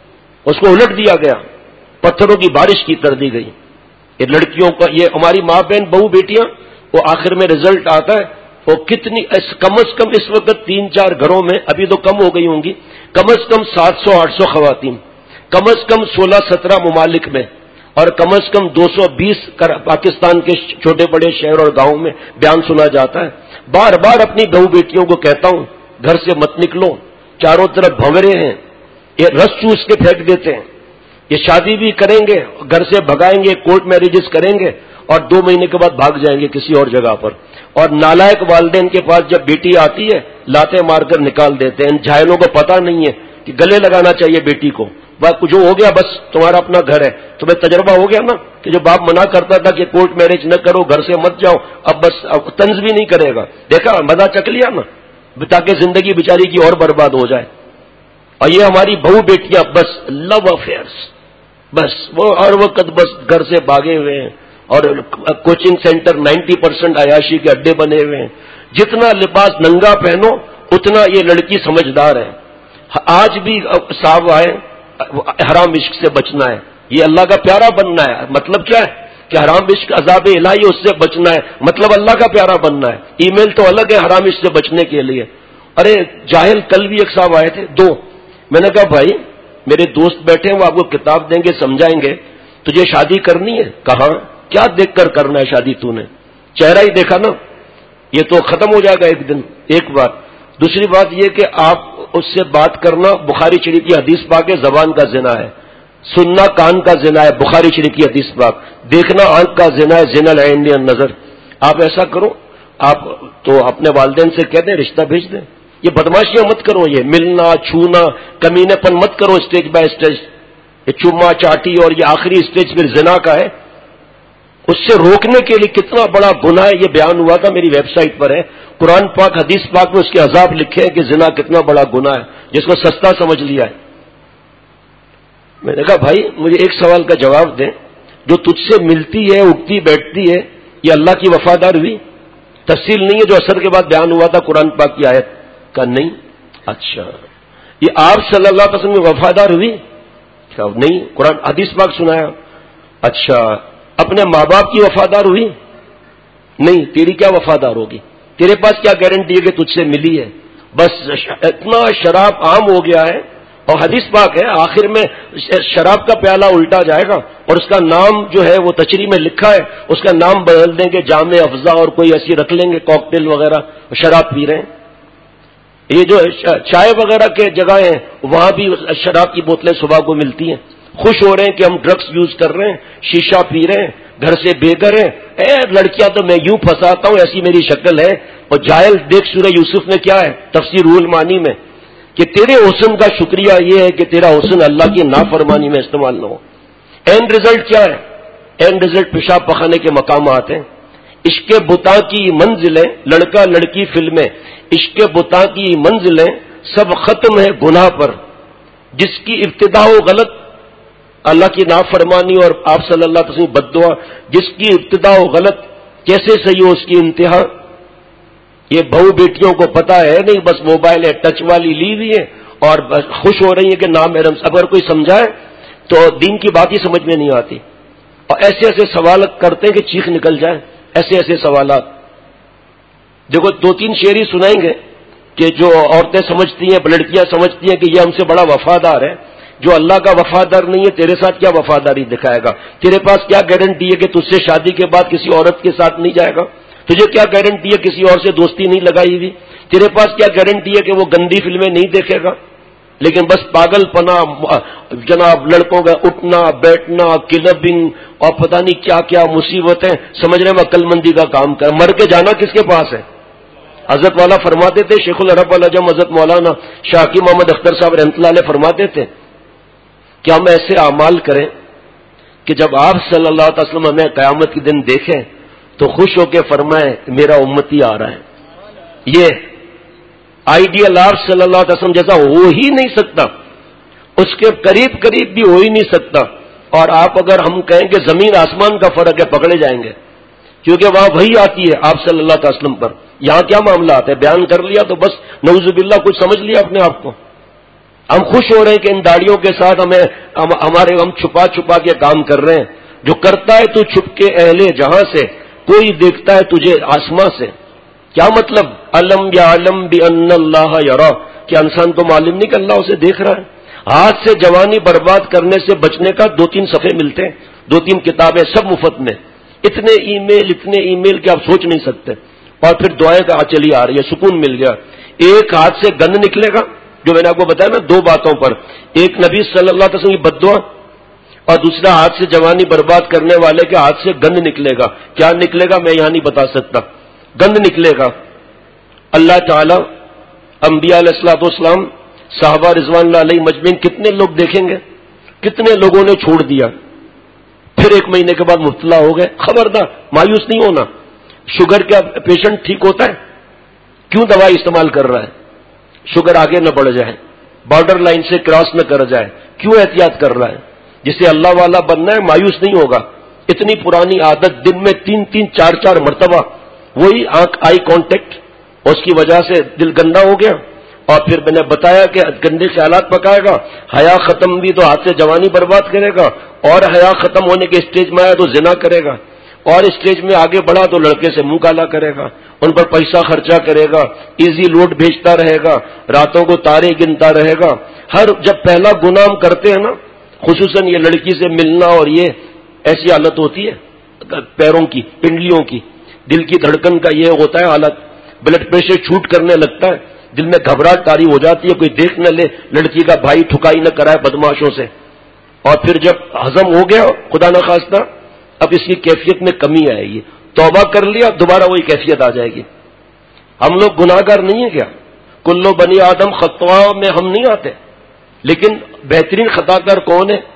S1: اس کو الٹ دیا گیا، پتھروں کی بارش کی کر دی گئی. یہ لڑکیوں کا، یہ ہماری ماں بہن بہو بیٹیاں، وہ آخر میں رزلٹ آتا ہے وہ کتنی، کم از کم اس وقت تین چار گھروں میں، ابھی تو کم ہو گئی ہوں گی، کم از کم سات سو آٹھ سو خواتین، کم از کم سولہ سترہ ممالک میں، اور کم از کم دو سو بیس پاکستان کے چھوٹے بڑے شہر اور گاؤں میں بیان سنا جاتا ہے. بار بار اپنی بہو بیٹیوں کو کہتا ہوں گھر سے مت نکلو، چاروں طرف بھنورے ہیں، یہ رس چوس کے پھینک دیتے ہیں. یہ شادی بھی کریں گے، گھر سے بھگائیں گے، کورٹ میریجز کریں گے، اور دو مہینے کے بعد بھاگ جائیں گے کسی اور جگہ پر. اور نالائق والدین کے پاس جب بیٹی آتی ہے لاتے مار کر نکال دیتے ہیں. ان جاہلوں کو پتہ نہیں ہے کہ گلے لگانا چاہیے بیٹی کو. بس جو ہو گیا بس تمہارا اپنا گھر ہے، تمہیں تجربہ ہو گیا نا کہ جو باپ منع کرتا تھا کہ کورٹ میرج نہ کرو، گھر سے مت جاؤ، اب بس اب طنز بھی نہیں کرے گا. دیکھا مزہ چک لیا نا، تاکہ زندگی بیچاری کی اور برباد ہو جائے. اور یہ ہماری بہو بیٹیاں بس لو افیئرس، بس وہ ہر وقت بس گھر سے بھاگے ہوئے ہیں، اور کوچنگ سینٹر نائنٹی پرسینٹ عیاشی کے اڈے بنے ہوئے ہیں. جتنا لباس ننگا پہنو اتنا یہ لڑکی سمجھدار ہے. آج بھی صاحب آئے حرام عشق سے بچنا ہے، یہ اللہ کا پیارا بننا ہے. مطلب کیا ہے کہ حرام عشق عذاب الہی، اس سے بچنا ہے، مطلب اللہ کا پیارا بننا ہے. ای میل تو الگ ہے حرام عشق سے بچنے کے لیے. ارے جاہل کل بھی ایک صاحب آئے تھے، دو. میں نے کہا بھائی میرے دوست بیٹھے ہیں، وہ آپ کو کتاب دیں گے سمجھائیں گے، تجھے شادی کرنی ہے؟ کہاں؟ کیا دیکھ کر کرنا ہے شادی؟ تو نے چہرہ ہی دیکھا نا، یہ تو ختم ہو جائے گا ایک دن. ایک بات. دوسری بات یہ کہ آپ اس سے بات کرنا، بخاری شریف کی حدیث پاک ہے، زبان کا زنا ہے، سننا کان کا زنا ہے، بخاری شریف کی حدیث پاک. دیکھنا آنکھ کا زنا ہے، زنا العین النظر. آپ ایسا کرو، آپ تو اپنے والدین سے کہہ دیں رشتہ بھیج دیں. یہ بدماشیاں مت کرو، یہ ملنا چھونا کمینے پن مت کرو اسٹیج بائی اسٹیج. یہ چوما چاٹی اور یہ آخری اسٹیج پھر زنا کا ہے. اس سے روکنے کے لیے کتنا بڑا گناہ ہے، یہ بیان ہوا تھا، میری ویب سائٹ پر ہے. قرآن پاک حدیث پاک میں اس کے عذاب لکھے ہیں کہ زنا کتنا بڑا گناہ ہے، جس کو سستا سمجھ لیا ہے. میں نے کہا بھائی مجھے ایک سوال کا جواب دیں، جو تجھ سے ملتی ہے اٹھتی بیٹھتی ہے یہ اللہ کی وفادار ہوئی؟ تفصیل نہیں ہے جو اثر کے بعد بیان ہوا تھا قرآن پاک کی آیت کا. نہیں. اچھا یہ آپ صلی اللہ علیہ وسلم میں وفادار ہوئی؟ نہیں. قرآن حدیث پاک سنایا. اچھا اپنے ماں باپ کی وفادار ہوئی؟ نہیں. تیری کیا وفادار ہوگی؟ تیرے پاس کیا گارنٹی ہے کہ تجھ سے ملی ہے؟ بس اتنا شراب عام ہو گیا ہے، اور حدیث پاک ہے آخر میں شراب کا پیالہ الٹا جائے گا اور اس کا نام جو ہے وہ تشریح میں لکھا ہے، اس کا نام بدل دیں گے جام افزا اور کوئی ایسی رکھ لیں گے کاکٹیل وغیرہ، شراب پی رہے ہیں. یہ جو چائے وغیرہ کے جگہ ہیں وہاں بھی شراب کی بوتلیں صبح کو ملتی ہیں، خوش ہو رہے ہیں کہ ہم ڈرگس یوز کر رہے ہیں، شیشہ پی رہے ہیں، گھر سے بے گھر ہیں، اے لڑکیاں تو میں یوں پھنساتا ہوں، ایسی میری شکل ہے۔ اور جاہل دیکھ سورہ یوسف میں کیا ہے تفسیر روح المعانی میں کہ تیرے حسن کا شکریہ یہ ہے کہ تیرا حسن اللہ کی نافرمانی میں استعمال نہ ہو۔ اینڈ رزلٹ کیا ہے؟ اینڈ رزلٹ پیشاب پخانے کے مقامات ہیں، عشق بتا کی منزلیں، لڑکا لڑکی فلمیں، عشق بتا کی منزلیں سب ختم ہے گناہ پر، جس کی ابتدا ہو غلط، اللہ کی نافرمانی اور آپ صلی اللہ علیہ وسلم بد دعا، جس کی ابتدا ہو غلط کیسے صحیح ہو اس کی انتہا؟ یہ بہو بیٹیوں کو پتا ہے نہیں، بس موبائل ہے ٹچ والی لی ہوئی ہے اور بس خوش ہو رہی ہے کہ نام محرم، اگر کوئی سمجھائے تو دین کی بات ہی سمجھ میں نہیں آتی، اور ایسے ایسے سوالات کرتے ہیں کہ چیخ نکل جائے، ایسے ایسے سوالات۔ دیکھو دو تین شعر ہی سنائیں گے کہ جو عورتیں سمجھتی ہیں، لڑکیاں سمجھتی ہیں کہ یہ ہم سے بڑا وفادار ہے، جو اللہ کا وفادار نہیں ہے تیرے ساتھ کیا وفاداری دکھائے گا؟ تیرے پاس کیا گارنٹی ہے کہ تجھ سے شادی کے بعد کسی عورت کے ساتھ نہیں جائے گا؟ تجھے کیا گارنٹی ہے کسی اور سے دوستی نہیں لگائی ہوئی؟ تیرے پاس کیا گارنٹی ہے کہ وہ گندی فلمیں نہیں دیکھے گا؟ لیکن بس پاگل پنا جناب، لڑکوں کا اٹھنا بیٹھنا، کلبنگ اور پتہ نہیں کیا کیا مصیبتیں، سمجھ رہے میں عقل مندی کا کام کر، مر کے جانا کس کے پاس ہے؟ حضرت والا فرماتے تھے، شیخ العرب العجم حضرت مولانا شاکی محمد اختر صاحب رحمۃ اللہ علیہ فرماتے تھے کہ ہم ایسے اعمال کریں کہ جب آپ صلی اللہ علیہ وسلم ہمیں قیامت کے دن دیکھیں تو خوش ہو کے فرمائیں میرا امتی آ رہا ہے۔ یہ آئیڈیل آپ صلی اللہ علیہ وسلم جیسا ہو ہی نہیں سکتا، اس کے قریب قریب بھی ہو ہی نہیں سکتا۔ اور آپ اگر ہم کہیں کہ زمین آسمان کا فرق ہے، پکڑے جائیں گے، کیونکہ وہاں وہی آتی ہے آپ صلی اللہ علیہ وسلم پر۔ یہاں کیا معاملہ آتا ہے؟ بیان کر لیا تو بس نعوذ باللہ کچھ سمجھ لیا اپنے آپ کو۔ ہم خوش ہو رہے ہیں کہ ان داڑیوں کے ساتھ ہمیں ہمارے ہم چھپا چھپا کے کام کر رہے ہیں۔ جو کرتا ہے تو چھپ کے اہل جہاں سے، کوئی دیکھتا ہے تجھے آسماں سے۔ کیا مطلب؟ علم یا علم بان اللہ یرا، کیا انسان کو معلوم نہیں کہ اللہ اسے دیکھ رہا ہے؟ ہاتھ سے جوانی برباد کرنے سے بچنے کا دو تین صفحے ملتے ہیں، دو تین کتابیں سب مفت میں، اتنے ای میل اتنے ای میل کہ آپ سوچ نہیں سکتے، اور پھر دعائیں کا چلی آ رہی ہے، سکون مل گیا۔ ایک ہاتھ سے گند نکلے گا، جو میں نے آپ کو بتایا نا دو باتوں پر، ایک نبی صلی اللہ علیہ وسلم کی بد دعا، اور دوسرا ہاتھ سے جوانی برباد کرنے والے کے ہاتھ سے گند نکلے گا۔ کیا نکلے گا میں یہاں نہیں بتا سکتا، گند نکلے گا۔ اللہ تعالی انبیاء علیہ الصلوۃ والسلام، صحابہ رضوان اللہ علیہ مجمعین، کتنے لوگ دیکھیں گے، کتنے لوگوں نے چھوڑ دیا، پھر ایک مہینے کے بعد مبتلا ہو گئے۔ خبردار مایوس نہیں ہونا۔ شوگر کا پیشنٹ ٹھیک ہوتا ہے، کیوں دوائی استعمال کر رہا ہے؟ شوگر آگے نہ بڑھ جائے، بارڈر لائن سے کراس نہ کر جائے، کیوں احتیاط کر رہا ہے؟ جسے اللہ والا بننا ہے مایوس نہیں ہوگا۔ اتنی پرانی عادت، دن میں تین تین چار چار مرتبہ وہی آنکھ آئی کانٹیکٹ، اس کی وجہ سے دل گندا ہو گیا، اور پھر میں نے بتایا کہ گندے خیالات پکائے گا، حیا ختم بھی تو ہاتھ سے جوانی برباد کرے گا، اور حیا ختم ہونے کے اسٹیج میں آیا تو زنا کرے گا، اور اسٹیج میں آگے بڑھا تو لڑکے سے منہ کالا کرے گا، ان پر پیسہ خرچہ کرے گا، ایزی لوٹ بھیجتا رہے گا، راتوں کو تارے گنتا رہے گا۔ ہر جب پہلا گناہ ہم کرتے ہیں نا، خصوصاً یہ لڑکی سے ملنا، اور یہ ایسی حالت ہوتی ہے پیروں کی، پنڈلیوں کی، دل کی دھڑکن کا یہ ہوتا ہے حالت، بلڈ پریشر چھوٹ کرنے لگتا ہے، دل میں گھبراہٹ تاری ہو جاتی ہے، کوئی دیکھ نہ لے، لڑکی کا بھائی ٹھکائی نہ کرائے بدماشوں سے۔ اور پھر جب ہضم ہو گیا خدا نہ خواستہ، اب اس کی کیفیت میں کمی آئے گی، توبہ کر لیا دوبارہ وہی کیفیت آ جائے گی۔ ہم لوگ گناہ گار نہیں ہیں کیا؟ کلو بنی آدم خطا میں ہم نہیں آتے، لیکن بہترین خطا کار کون ہے؟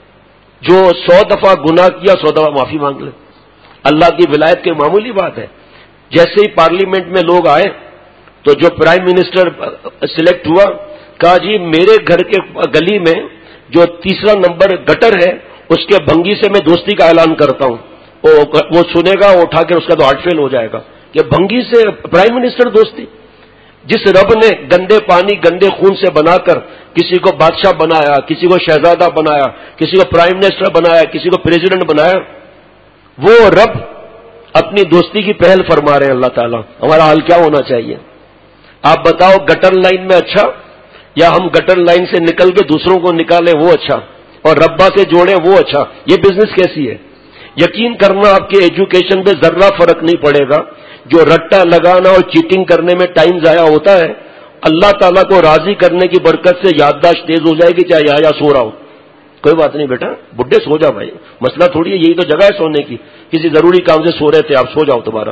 S1: جو سو دفعہ گناہ کیا سو دفعہ معافی مانگ لے۔ اللہ کی ولایت کی معمولی بات ہے۔ جیسے ہی پارلیمنٹ میں لوگ آئے تو جو پرائم منسٹر سلیکٹ ہوا، کہا جی میرے گھر کے گلی میں جو تیسرا نمبر گٹر ہے اس کے بھنگی سے میں دوستی کا اعلان کرتا ہوں۔ وہ سنے گا، وہ اٹھا کے اس کا تو ہارٹ فیل ہو جائے گا کہ بھنگی سے پرائم منسٹر دوستی۔ جس رب نے گندے پانی گندے خون سے بنا کر کسی کو بادشاہ بنایا، کسی کو شہزادہ بنایا، کسی کو پرائم منسٹر بنایا، کسی کو پریزیڈنٹ بنایا، وہ رب اپنی دوستی کی پہل فرما رہے ہیں۔ اللہ تعالیٰ ہمارا حال کیا ہونا چاہیے؟ آپ بتاؤ، گٹر لائن میں اچھا، یا ہم گٹر لائن سے نکل کے دوسروں کو نکالیں وہ اچھا، اور ربا سے جوڑیں وہ اچھا؟ یہ بزنس کیسی ہے؟ یقین کرنا آپ کے ایجوکیشن پہ ذرہ فرق نہیں پڑے گا۔ جو رٹا لگانا اور چیٹنگ کرنے میں ٹائم ضائع ہوتا ہے، اللہ تعالیٰ کو راضی کرنے کی برکت سے یادداشت تیز ہو جائے گی، چاہے یا, یا سو رہا ہو. کوئی بات نہیں بیٹا، بڈھے سو جاؤ بھائی، مسئلہ تھوڑی ہے، یہی تو جگہ ہے سونے کی. کسی ضروری کام سے سو رہے تھے آپ، سو جاؤ تمہارا.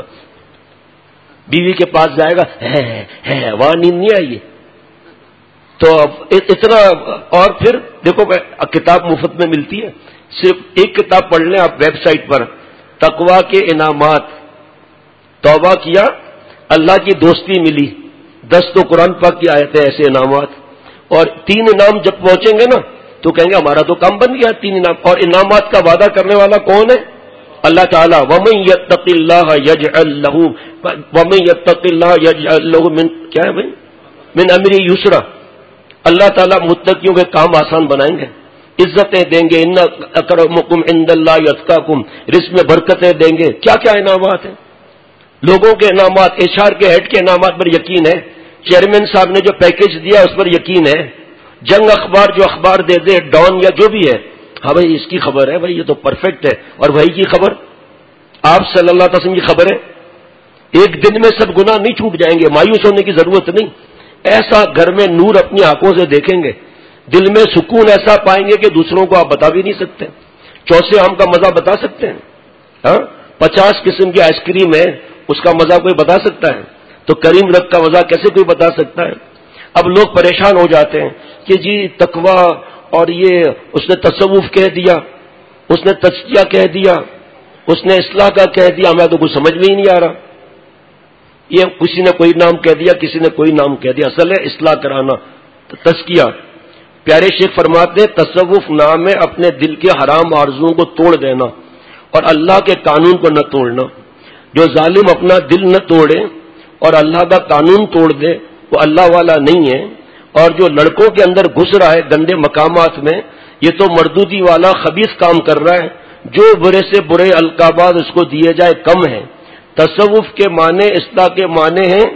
S1: بیوی کے پاس جائے گا، ہے ہے وہاں نیند نہیں آئی. تو اتنا. اور پھر دیکھو کتاب مفت میں ملتی ہے، صرف ایک کتاب پڑھ لیں آپ ویب سائٹ پر، تقویٰ کے انعامات. توبہ کیا اللہ کی دوستی ملی، دس تو قرآن پاک کی آیتیں ایسے انعامات. اور تین انعام جب پہنچیں گے نا تو کہیں گے ہمارا تو کام بن گیا تین انعام. اور انعامات کا وعدہ کرنے والا کون ہے؟ اللہ تعالیٰ. وَمَن يَتَّقِ اللَّهَ يَجْعَل لَّهُ وَمَن يَتَّقِ اللَّهَ يَجْعَل لَّهُ مِن کیا ہے بھائی من امری یسرا. اللہ تعالیٰ متقیوں کے کام آسان بنائیں گے، عزتیں دیں گے. ان اکرمکم عند اللہ اتقاکم، رزق میں برکتیں دیں گے. کیا کیا انعامات ہیں؟ لوگوں کے انعامات، ایچ آر کے ہیڈ کے انعامات پر یقین ہے، چیئرمین صاحب نے جو پیکج دیا اس پر یقین ہے، جنگ اخبار جو اخبار دے دے ڈان یا جو بھی ہے، ہاں بھائی اس کی خبر ہے، بھائی یہ تو پرفیکٹ ہے. اور وہی کی خبر، آپ صلی اللہ علیہ وسلم کی خبر ہے. ایک دن میں سب گناہ نہیں چھوٹ جائیں گے، مایوس ہونے کی ضرورت نہیں. ایسا گھر میں نور اپنی آنکھوں سے دیکھیں گے، دل میں سکون ایسا پائیں گے کہ دوسروں کو آپ بتا بھی نہیں سکتے. چوسے آم کا مزہ بتا سکتے ہیں؟ ہاں، پچاس قسم کی آئس کریم ہے، اس کا مزہ کوئی بتا سکتا ہے؟ تو کریم رب کا مزہ کیسے کوئی بتا سکتا ہے؟ اب لوگ پریشان ہو جاتے ہیں کہ جی تقویٰ، اور یہ اس نے تصوف کہہ دیا، اس نے تزکیہ کہہ دیا، اس نے اصلاح کا کہہ دیا، ہمیں تو کچھ سمجھ میں ہی نہیں آ رہا. یہ کسی نے کوئی نام کہہ دیا، کسی نے کوئی نام کہہ دیا. اصل ہے اصلاح کرانا، تزکیہ. پیارے شیخ فرماتے ہیں تصوف نام ہے اپنے دل کے حرام آرزوؤں کو توڑ دینا اور اللہ کے قانون کو نہ توڑنا. جو ظالم اپنا دل نہ توڑے اور اللہ کا قانون توڑ دے وہ اللہ والا نہیں ہے. اور جو لڑکوں کے اندر گھس رہا ہے گندے مقامات میں، یہ تو مردودی والا خبیث کام کر رہا ہے. جو برے سے برے القابات اس کو دیے جائے کم ہے. تصوف کے معنی، اصلاح کے معنی ہیں،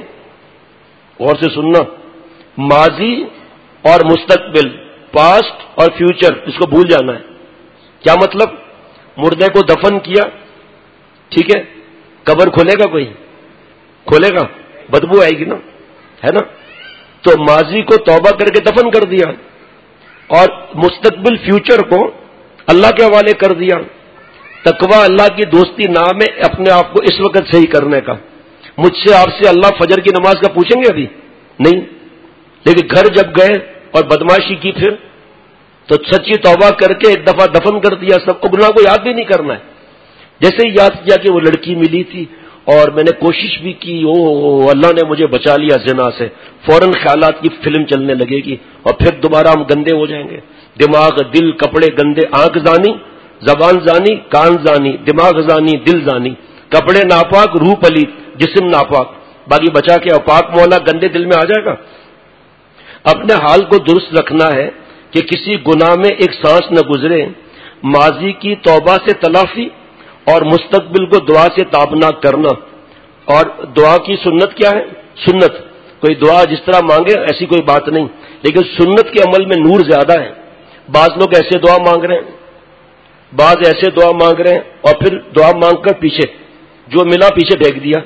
S1: غور سے سننا، ماضی اور مستقبل، پاسٹ اور فیوچر. اس کو بھول جانا ہے. کیا مطلب؟ مردے کو دفن کیا، ٹھیک ہے، قبر کھولے گا کوئی؟ کھولے گا؟ بدبو آئے گی نا، ہے نا. تو ماضی کو توبہ کر کے دفن کر دیا اور مستقبل فیوچر کو اللہ کے حوالے کر دیا. تقویٰ اللہ کی دوستی نام ہے اپنے آپ کو اس وقت صحیح کرنے کا. مجھ سے آپ سے اللہ فجر کی نماز کا پوچھیں گے؟ ابھی نہیں. لیکن گھر جب گئے اور بدماشی کی پھر تو سچی توبہ کر کے ایک دفعہ دفن کر دیا. سب کو گناہ کو یاد بھی نہیں کرنا ہے. جیسے ہی یاد کیا کہ وہ لڑکی ملی تھی اور میں نے کوشش بھی کی، او اللہ نے مجھے بچا لیا زنا سے، فوراً خیالات کی فلم چلنے لگے گی اور پھر دوبارہ ہم گندے ہو جائیں گے. دماغ، دل، کپڑے گندے، آنکھ زانی، زبان زانی، کان زانی، دماغ زانی، دل زانی، کپڑے ناپاک، روح پلید، جسم ناپاک، باقی بچا کے اور پاک مولا گندے دل میں آ جائے گا. اپنے حال کو درست رکھنا ہے کہ کسی گناہ میں ایک سانس نہ گزرے. ماضی کی توبہ سے تلافی اور مستقبل کو دعا سے تابناک کرنا. اور دعا کی سنت کیا ہے؟ سنت کوئی دعا جس طرح مانگے ایسی کوئی بات نہیں، لیکن سنت کے عمل میں نور زیادہ ہے. بعض لوگ ایسے دعا مانگ رہے ہیں، بعض ایسے دعا مانگ رہے ہیں اور پھر دعا مانگ کر پیچھے جو ملا پیچھے پھینک دیا.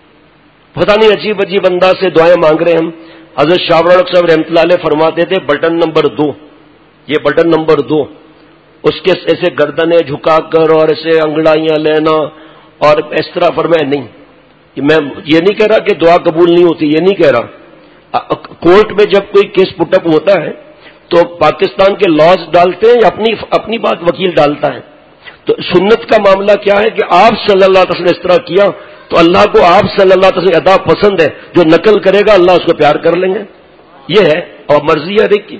S1: پتہ نہیں عجیب عجیب انداز سے دعائیں مانگ رہے ہیں ہم. حضرت شاہ ولی صاحب رحمۃ اللہ علیہ فرماتے تھے بٹن نمبر دو، یہ بٹن نمبر دو، اس کے ایسے گردنیں جھکا کر اور ایسے انگڑائیاں لینا اور اس طرح فرمایا نہیں. میں یہ نہیں کہہ رہا کہ دعا قبول نہیں ہوتی، یہ نہیں کہہ رہا. کورٹ میں جب کوئی کیس پٹ اپ ہوتا ہے تو پاکستان کے لاز ڈالتے ہیں یا اپنی اپنی بات وکیل ڈالتا ہے. تو سنت کا معاملہ کیا ہے کہ آپ صلی اللہ علیہ وسلم نے اس طرح کیا تو اللہ کو آپ صلی اللہ علیہ وسلم ادا پسند ہے. جو نقل کرے گا اللہ اس کو پیار کر لیں گے. یہ ہے اور مرضی ہے. دیکھیے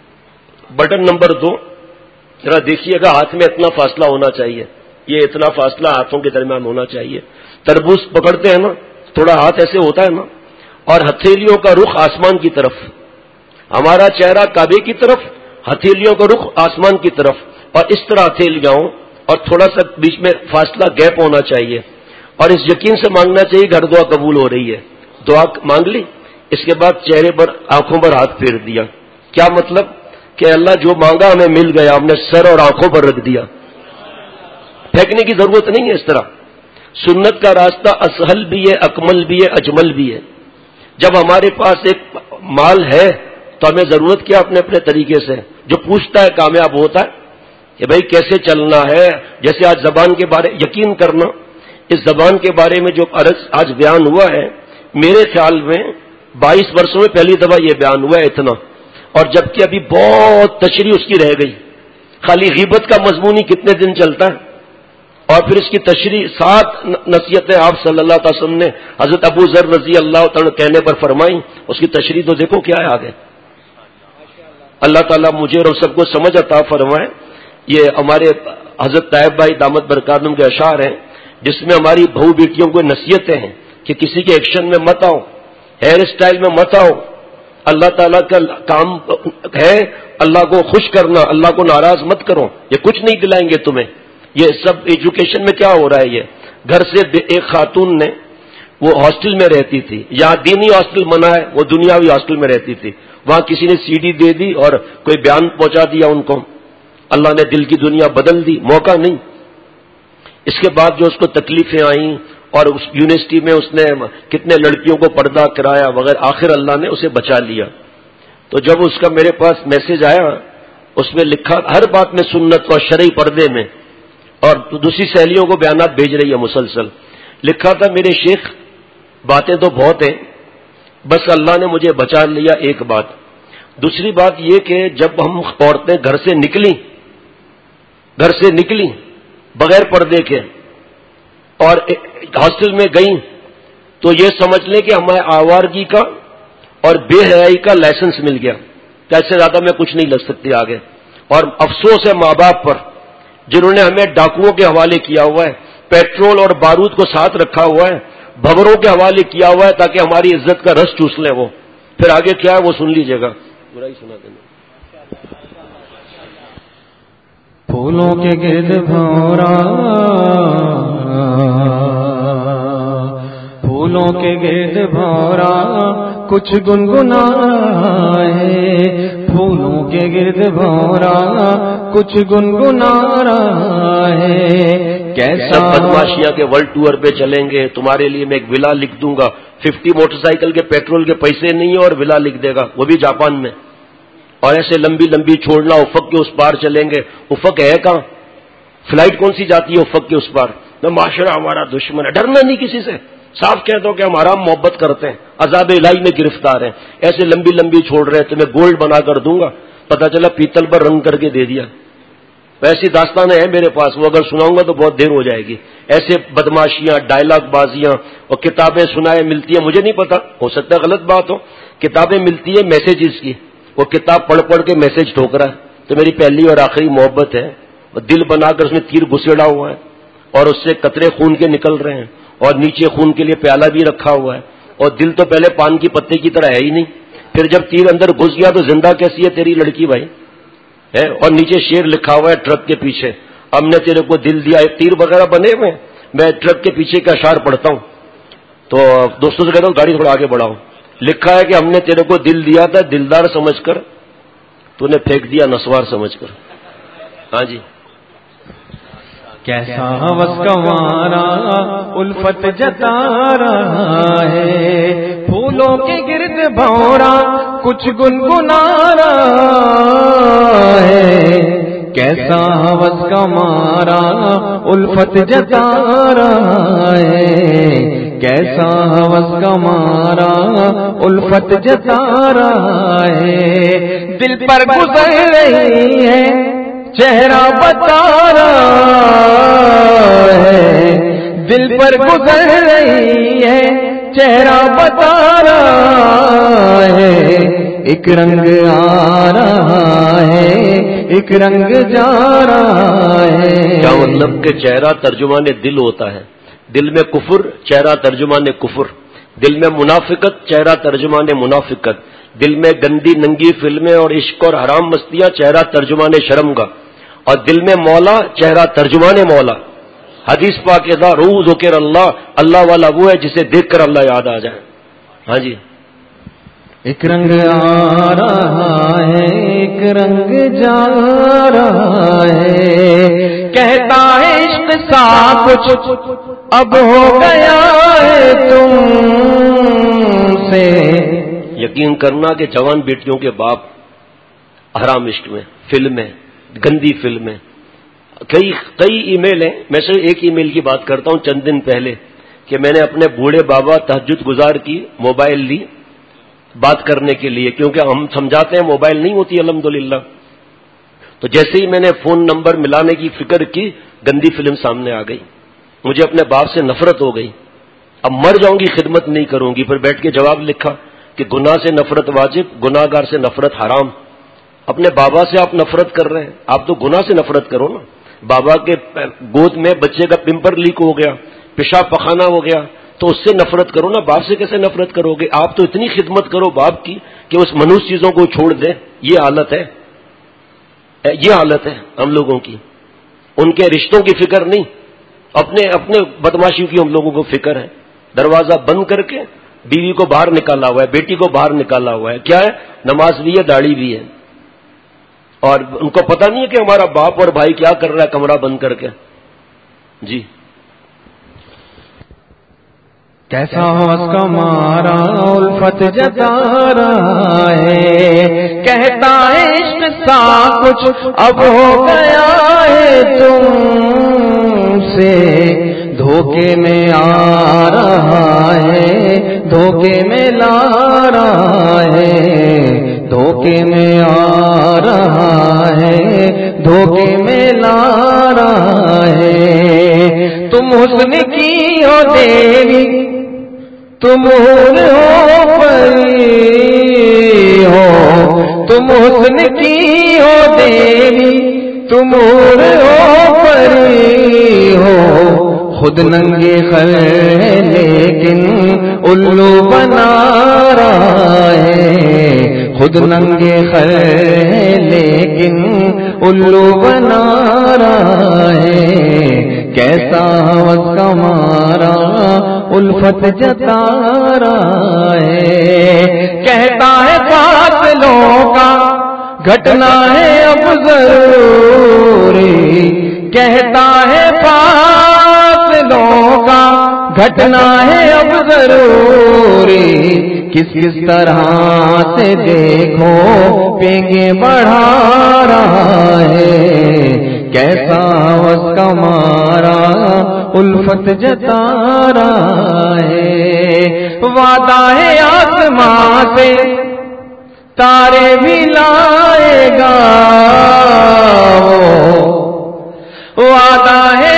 S1: بٹن نمبر دو، ذرا دیکھیے گا، ہاتھ میں اتنا فاصلہ ہونا چاہیے، یہ اتنا فاصلہ ہاتھوں کے درمیان ہونا چاہیے. تربوز پکڑتے ہیں نا، تھوڑا ہاتھ ایسے ہوتا ہے نا، اور ہتھیلیوں کا رخ آسمان کی طرف، ہمارا چہرہ کعبے کی طرف، ہتھیلیوں کا رخ آسمان کی طرف، اور اس طرح ہتھیلیاں ہوں اور تھوڑا سا بیچ میں فاصلہ گیپ ہونا چاہیے. اور اس یقین سے مانگنا چاہیے کہ ہر دعا قبول ہو رہی ہے. دعا مانگ لی، اس کے بعد چہرے پر، آنکھوں پر ہاتھ پھیر دیا. کیا مطلب؟ کہ اللہ جو مانگا ہمیں مل گیا، ہم نے سر اور آنکھوں پر رکھ دیا. پھینکنے کی ضرورت نہیں ہے. اس طرح سنت کا راستہ اسہل بھی ہے، اکمل بھی ہے، اجمل بھی ہے. جب ہمارے پاس ایک مال ہے تو ہمیں ضرورت کیا اپنے اپنے طریقے سے. جو پوچھتا ہے کامیاب ہوتا ہے کہ بھائی کیسے چلنا ہے. جیسے آج زبان کے بارے یقین کرنا, اس زبان کے بارے میں جو آج بیان ہوا ہے, میرے خیال میں بائیس برسوں میں پہلی دفعہ یہ بیان ہوا ہے اتنا, اور جبکہ ابھی بہت تشریح اس کی رہ گئی. خالی غیبت کا مضمون ہی کتنے دن چلتا ہے, اور پھر اس کی تشریح سات نصیحتیں آپ صلی اللہ تعالی وسلم نے حضرت ابو ذر رضی اللہ تعالیٰ کہنے پر فرمائی, اس کی تشریح تو دیکھو کیا ہے آگے. اللہ تعالیٰ مجھے اور سب کو سمجھ عطا فرمائے. یہ ہمارے حضرت طیب بھائی دامت برکاتہم کے اشعار ہیں جس میں ہماری بہو بیٹیوں کو نصیحتیں ہیں کہ کسی کے ایکشن میں مت آؤ, ہیئر اسٹائل میں مت آؤ. اللہ تعالیٰ کا کام ہے اللہ کو خوش کرنا, اللہ کو ناراض مت کرو. یہ کچھ نہیں دلائیں گے تمہیں. یہ سب ایجوکیشن میں کیا ہو رہا ہے, یہ گھر سے ایک خاتون نے وہ ہاسٹل میں رہتی تھی, یہاں دینی ہاسٹل منع ہے, وہ دنیاوی ہاسٹل میں رہتی تھی. وہاں کسی نے سی ڈی دے دی اور کوئی بیان پہنچا دیا ان کو, اللہ نے دل کی دنیا بدل دی, موقع نہیں. اس کے بعد جو اس کو تکلیفیں آئیں اور اس یونیورسٹی میں اس نے کتنے لڑکیوں کو پردہ کرایا وغیرہ, آخر اللہ نے اسے بچا لیا. تو جب اس کا میرے پاس میسج آیا, اس میں لکھا ہر بات میں سنت اور شرعی پردے میں, اور دوسری سہیلیوں کو بیانات بھیج رہی ہے مسلسل. لکھا تھا میرے شیخ باتیں تو بہت ہیں, بس اللہ نے مجھے بچا لیا ایک بات. دوسری بات یہ کہ جب ہم عورتیں گھر سے نکلیں گھر سے نکلیں بغیر پردے کے اور ہاسٹل میں گئیں تو یہ سمجھ لیں کہ ہمیں آوارگی کا اور بے حیائی کا لائسنس مل گیا. ایسے زیادہ میں کچھ نہیں لگ سکتی آگے. اور افسوس ہے ماں باپ پر جنہوں نے ہمیں ڈاکوؤں کے حوالے کیا ہوا ہے, پیٹرول اور بارود کو ساتھ رکھا ہوا ہے, بھبروں کے حوالے کیا ہوا ہے تاکہ ہماری عزت کا رس چوس لیں. وہ پھر آگے کیا ہے وہ سن لیجئے گا. برا ہی سنا دینا.
S2: پھولوں کے گرد بھورا پھولوں کے گرد بھورا کچھ گنگنا ہے, پھولوں کے گرد بھورا کچھ گنگنا ہے. کیسا
S1: بدماشیاں کے ورلڈ ٹور پہ چلیں گے, تمہارے لیے میں ایک ولا لکھ دوں گا. ففٹی موٹر سائیکل کے پیٹرول کے پیسے نہیں ہیں اور ولا لکھ دے گا, وہ بھی جاپان میں. اور ایسے لمبی لمبی چھوڑنا, افق کے اس پار چلیں گے. افق ہے کہاں, فلائٹ کون سی جاتی ہے افق کے اس پار؟ نہ معاشرہ ہمارا دشمن ہے, ڈرنا نہیں کسی سے, صاف کہہ دو کہ ہم حرام محبت کرتے ہیں, عذاب الہی میں گرفتار ہیں. ایسے لمبی لمبی چھوڑ رہے ہیں, تمہیں گولڈ بنا کر دوں گا, پتہ چلا پیتل پر رنگ کر کے دے دیا. ایسی داستانیں ہیں میرے پاس, وہ اگر سناؤں گا تو بہت دیر ہو جائے گی. ایسے بدماشیاں, ڈائلاگ بازیاں اور کتابیں سنائے ملتی ہیں. مجھے نہیں پتا, ہو سکتا ہے غلط بات ہو. کتابیں ملتی ہیں میسیجز کی, وہ کتاب پڑھ پڑھ کے میسج ٹھوک رہا ہے. تو میری پہلی اور آخری محبت ہے, دل بنا کر اس میں تیر گھسیڑا ہوا ہے اور اس سے قطرے خون کے نکل رہے ہیں, اور نیچے خون کے لیے پیالہ بھی رکھا ہوا ہے. اور دل تو پہلے پان کی پتے کی طرح ہے ہی نہیں, پھر جب تیر اندر گھس گیا تو زندہ کیسی ہے تیری لڑکی بھائی ہے. اور نیچے شیر لکھا ہوا ہے ٹرک کے پیچھے, ہم نے تیرے کو دل دیا. تیر وغیرہ بنے ہوئے, میں ٹرک کے پیچھے کا اشعار پڑھتا ہوں تو دوستوں سے کہتا ہوں گاڑی تھوڑا آگے بڑھاؤ. لکھا ہے کہ ہم نے تیرے کو دل دیا تھا دلدار سمجھ کر, تو نے پھینک دیا نسوار سمجھ کر. ہاں جی.
S2: کیسا ہوس گوارا الفت جتا رہا ہے, پھولوں کے گرد بھورا کچھ گنگنا رہا ہے. کیسا ہوس گوارا الفت جتا رہا ہے, کیسا ہوس گوارا الفت جتا رہا ہے. دل پر گزر رہی ہے چہرہ بتا رہا ہے, دل پر گزر رہی ہے چہرہ بتا رہا ہے. ایک رنگ آ رہا ہے ایک رنگ جا رہا ہے.
S1: کیا مطلب کہ چہرہ ترجمان دل ہوتا ہے. دل میں کفر, چہرہ ترجمان کفر. دل میں منافقت, چہرہ ترجمان منافقت. دل میں گندی ننگی فلمیں اور عشق اور حرام مستیاں, چہرہ ترجمان شرم کا. اور دل میں مولا, چہرہ ترجمان مولا. حدیث پاک اذا روح ذکر اللہ, اللہ والا وہ ہے جسے دیکھ کر اللہ یاد آ جائے. ہاں جی.
S2: ایک رنگ آ رہا ہے ایک رنگ جا رہا ہے, کہتا ہے عشق سا کچھ اب ہو گیا ہے تم سے.
S1: یقین کرنا کہ جوان بیٹیوں کے باپ حرام عشق میں، فلم میں، گندی فلم میں. کئی کئی ای میل ہیں. میں سے ایک ای میل کی بات کرتا ہوں چند دن پہلے کہ میں نے اپنے بوڑھے بابا تہجد گزار کی موبائل لی بات کرنے کے لیے، کیونکہ ہم سمجھاتے ہیں موبائل نہیں ہوتی الحمدللہ. تو جیسے ہی میں نے فون نمبر ملانے کی فکر کی، گندی فلم سامنے آ گئی. مجھے اپنے باپ سے نفرت ہو گئی. اب مر جاؤں گی خدمت نہیں کروں گی. پھر بیٹھ کے جواب لکھا کہ گناہ سے نفرت واجب، گناہ گار سے نفرت حرام. اپنے بابا سے آپ نفرت کر رہے ہیں، آپ تو گناہ سے نفرت کرو نا. بابا کے گود میں بچے کا پمپر لیک ہو گیا، پیشاب پخانہ ہو گیا، تو اس سے نفرت کرو نا. باپ سے کیسے نفرت کرو گے؟ آپ تو اتنی خدمت کرو باپ کی کہ اس منوس چیزوں کو چھوڑ دیں. یہ حالت ہے، یہ حالت ہے ہم لوگوں کی. ان کے رشتوں کی فکر نہیں، اپنے اپنے بدماشی کی ہم لوگوں کو فکر ہے. دروازہ بند کر کے بیوی کو باہر نکالا ہوا ہے، بیٹی کو باہر نکالا ہوا ہے. کیا ہے؟ نماز بھی ہے، داڑھی بھی ہے. اور ان کو پتہ نہیں ہے کہ ہمارا باپ اور بھائی کیا کر رہا ہے کمرہ بند کر کے. جی
S2: کیسا اس کا مارا الفت جتا رہا ہے، کہتا ہے عشق سا کچھ اب ہو گیا ہے تم سے. دھوکے میں آ رہا ہے، دھوکے میں لا رہا ہے، دھوکے میں آ رہا ہے، دھوکے میں لا رہا ہے. تم حسن کی ہو دیوی، تم حور ہو پری ہو. تم حسن کی ہو دیوی، تم حور ہو پری ہو. خود ننگے خر لیکن الو بنا رہا ہے، خود ننگے خر لیکن الو بنا رہا ہے. کیسا اس کا مارا الفت جتا رہا ہے. کہتا ہے فاصلوں کا گھٹنا ہے اب ضروری، کہتا ہے فاصلوں کا گھٹنا ہے اب ضروری. کس کس طرح سے دیکھو پینگے بڑھا رہا ہے. کیسا اس کا مارا الفت جتا رہا ہے. وعدہ ہے آسمان سے تارے بھی لائے گا، وعدہ ہے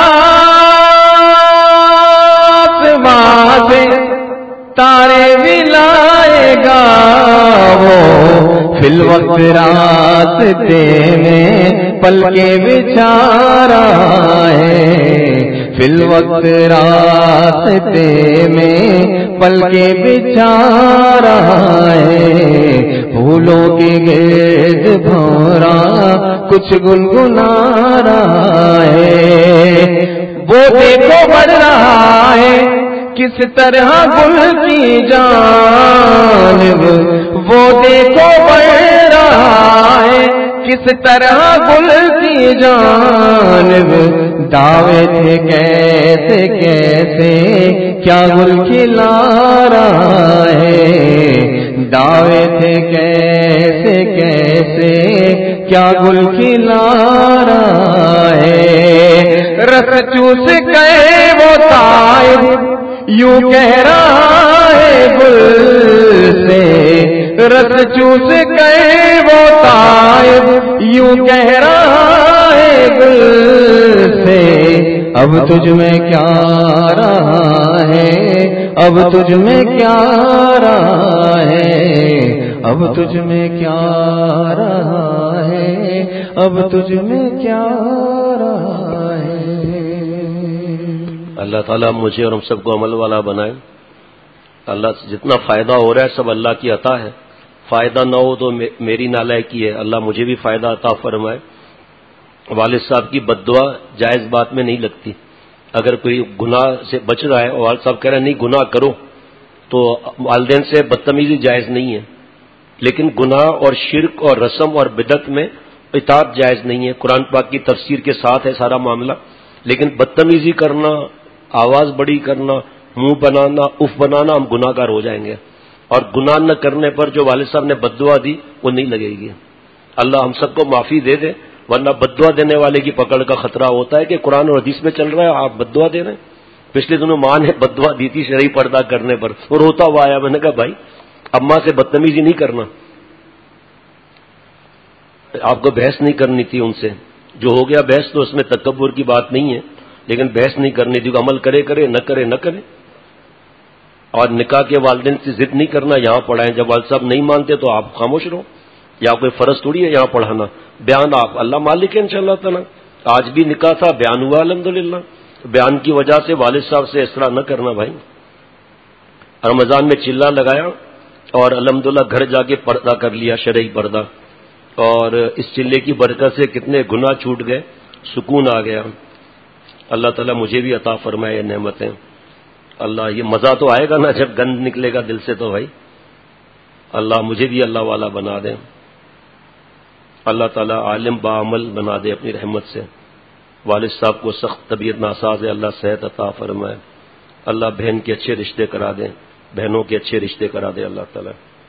S2: آسمان سے تارے بھی لائے گا. وہ فی الوقت راستے میں پل کے بچھا رہا ہے، فی الوقت راستے میں پل کے بچھا رہا ہے. پھولوں کے گرد بھورا کچھ گنگنا رہا ہے. وہ دیکھو بڑھ رہا ہے کس طرح گل کی جانب، وہ دیکھو بڑھ رہا ہے کس طرح گل کی جانب. دعوے تھے کیسے کیسے کیا گل کھلا رہا ہے، دعوے تھے کیسے کیسے کیا گل کھلا رہا ہے. رس چوس گئے وہ طائر یوں کہہ رہا ہے گل سے، رس چوس گئے وہ طائر یوں کہہ رہا ہے گل سے. اب تجھ میں کیا رہا ہے، اب تجھ میں کیا رہا ہے، اب تجھ میں کیا رہا ہے، اب تجھ میں کیا رہا ہے.
S1: اللہ تعالیٰ مجھے اور ہم سب کو عمل والا بنائے. اللہ سے جتنا فائدہ ہو رہا ہے سب اللہ کی عطا ہے، فائدہ نہ ہو تو میری نالائکی ہے. اللہ مجھے بھی فائدہ عطا فرمائے. والد صاحب کی بد دعا جائز بات میں نہیں لگتی. اگر کوئی گناہ سے بچ رہا ہے اور والد صاحب کہہ رہے ہیں نہیں گناہ کرو، تو والدین سے بدتمیزی جائز نہیں ہے. لیکن گناہ اور شرک اور رسم اور بدعت میں اطاعت جائز نہیں ہے. قرآن پاک کی تفسیر کے ساتھ ہے سارا معاملہ. لیکن بدتمیزی کرنا، آواز بڑی کرنا، منہ بنانا، اف بنانا، ہم گناہ گار ہو جائیں گے، اور گناہ نہ کرنے پر جو والد صاحب نے بد دعا دی وہ نہیں لگے گی۔ اللہ ہم سب کو معافی دے دے، ورنہ بد دعا دینے والے کی پکڑ کا خطرہ ہوتا ہے کہ قرآن اور حدیث میں چل رہا ہے، آپ بد دعا دے رہے ہیں۔ پچھلے دنوں ماں نے بد دعا دی تھی شرعی پردہ کرنے پر، وہ روتا ہوا آیا، میں نے کہا بھائی اماں سے بدتمیزی نہیں کرنا، آپ کو بحث نہیں کرنی تھی ان سے، جو ہو گیا بحث تو اس میں تکبر کی بات نہیں ہے، لیکن بحث نہیں کرنی تھی، عمل کرے کرے نہ کرے نہ کرے۔ اور نکاح کے والدین سے ضد نہیں کرنا، یہاں پڑھائیں، جب والد صاحب نہیں مانتے تو آپ خاموش رہو، یا کوئی فرض تھوڑی ہے یہاں پڑھانا، بیان آپ اللہ مالک ہے انشاءاللہ تعالی۔ آج بھی نکاح تھا، بیان ہوا الحمدللہ، بیان کی وجہ سے والد صاحب سے اس طرح نہ کرنا بھائی۔ رمضان میں چلا لگایا اور الحمدللہ گھر جا کے پردہ کر لیا، شرعی پردہ، اور اس چلے کی برکت سے کتنے گناہ چھوٹ گئے، سکون آ گیا۔ اللہ تعالیٰ مجھے بھی عطا فرمائے نعمتیں۔ اللہ یہ مزہ تو آئے گا نا جب گند نکلے گا دل سے، تو بھائی اللہ مجھے بھی اللہ والا بنا دے، اللہ تعالیٰ عالم بعمل بنا دے اپنی رحمت سے۔ والد صاحب کو سخت طبیعت ناساز ہے، اللہ صحت عطا فرمائے، اللہ بہن کے اچھے رشتے کرا دے، بہنوں کے اچھے رشتے کرا دے اللہ تعالیٰ۔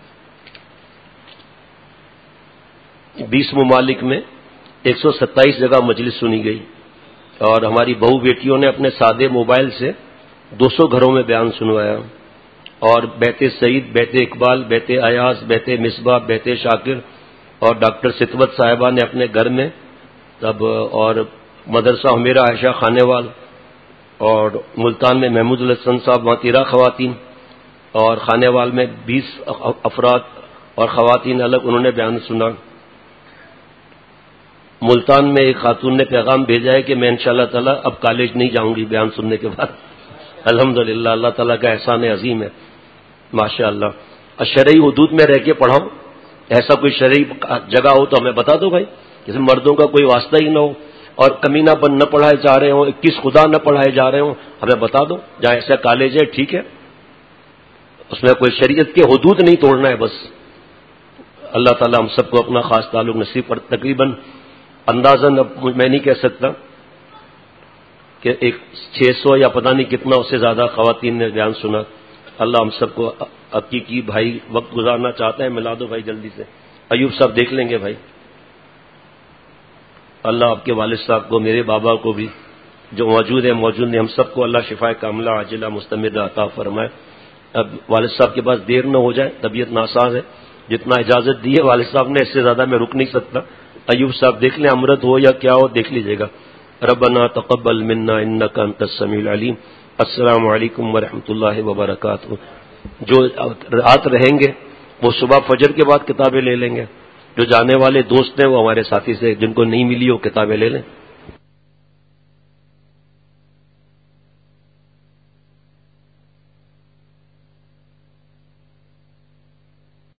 S1: بیس ممالک میں ایک سو ستائیس جگہ مجلس سنی گئی، اور ہماری بہو بیٹیوں نے اپنے سادے موبائل سے دو سو گھروں میں بیان سنوایا، اور بیت سعید، بیت اقبال، بیت ایاز، بیت مصباح، بیت شاکر، اور ڈاکٹر ستوت صاحبہ نے اپنے گھر میں تب، اور مدرسہ حمیرہ عائشہ خانے وال، اور ملتان میں محمود الحسن صاحب، وہاں تیرہ خواتین، اور خانے وال میں بیس افراد اور خواتین الگ، انہوں نے بیان سنا۔ ملتان میں ایک خاتون نے پیغام بھیجا ہے کہ میں انشاءاللہ تعالی اب کالج نہیں جاؤں گی بیان سننے کے بعد۔ الحمدللہ، اللہ تعالیٰ کا احسان عظیم ہے، ماشاء اللہ۔ اور شرعی حدود میں رہ کے پڑھاؤ، ایسا کوئی شرعی جگہ ہو تو ہمیں بتا دو بھائی، جیسے مردوں کا کوئی واسطہ ہی نہ ہو، اور کمینہ بند نہ پڑھائے جا رہے ہوں، اکیس خدا نہ پڑھائے جا رہے ہوں، ہمیں بتا دو جہاں ایسا کالج ہے، ٹھیک ہے، اس میں کوئی شریعت کے حدود نہیں توڑنا ہے بس۔ اللہ تعالیٰ ہم سب کو اپنا خاص تعلق نصیب پر۔ تقریباً اندازاً اب میں نہیں کہہ سکتا کہ ایک چھ سو یا پتہ نہیں کتنا، اس سے زیادہ خواتین نے بیان سنا۔ اللہ ہم سب کو، حقیقی بھائی وقت گزارنا چاہتے ہیں، ملا دو بھائی جلدی سے، ایوب صاحب دیکھ لیں گے بھائی۔ اللہ آپ کے والد صاحب کو، میرے بابا کو بھی، جو موجود ہیں موجود ہیں، ہم سب کو اللہ شفائے کاملہ عاجلہ مستمرہ عطا فرمائے۔ اب والد صاحب کے پاس دیر نہ ہو جائے، طبیعت ناساز ہے، جتنا اجازت دی ہے والد صاحب نے، اس سے زیادہ میں رک نہیں سکتا۔ ایوب صاحب دیکھ لیں، امرت ہو یا کیا ہو دیکھ لیجیے گا۔ ربنا تقبل منا انک انت السمیع العلیم۔ السلام علیکم ورحمۃ اللہ وبرکاتہ۔ جو رات رہیں گے وہ صبح فجر کے بعد کتابیں لے لیں گے، جو جانے والے دوست ہیں وہ ہمارے ساتھی سے جن کو نہیں ملی وہ کتابیں لے لیں۔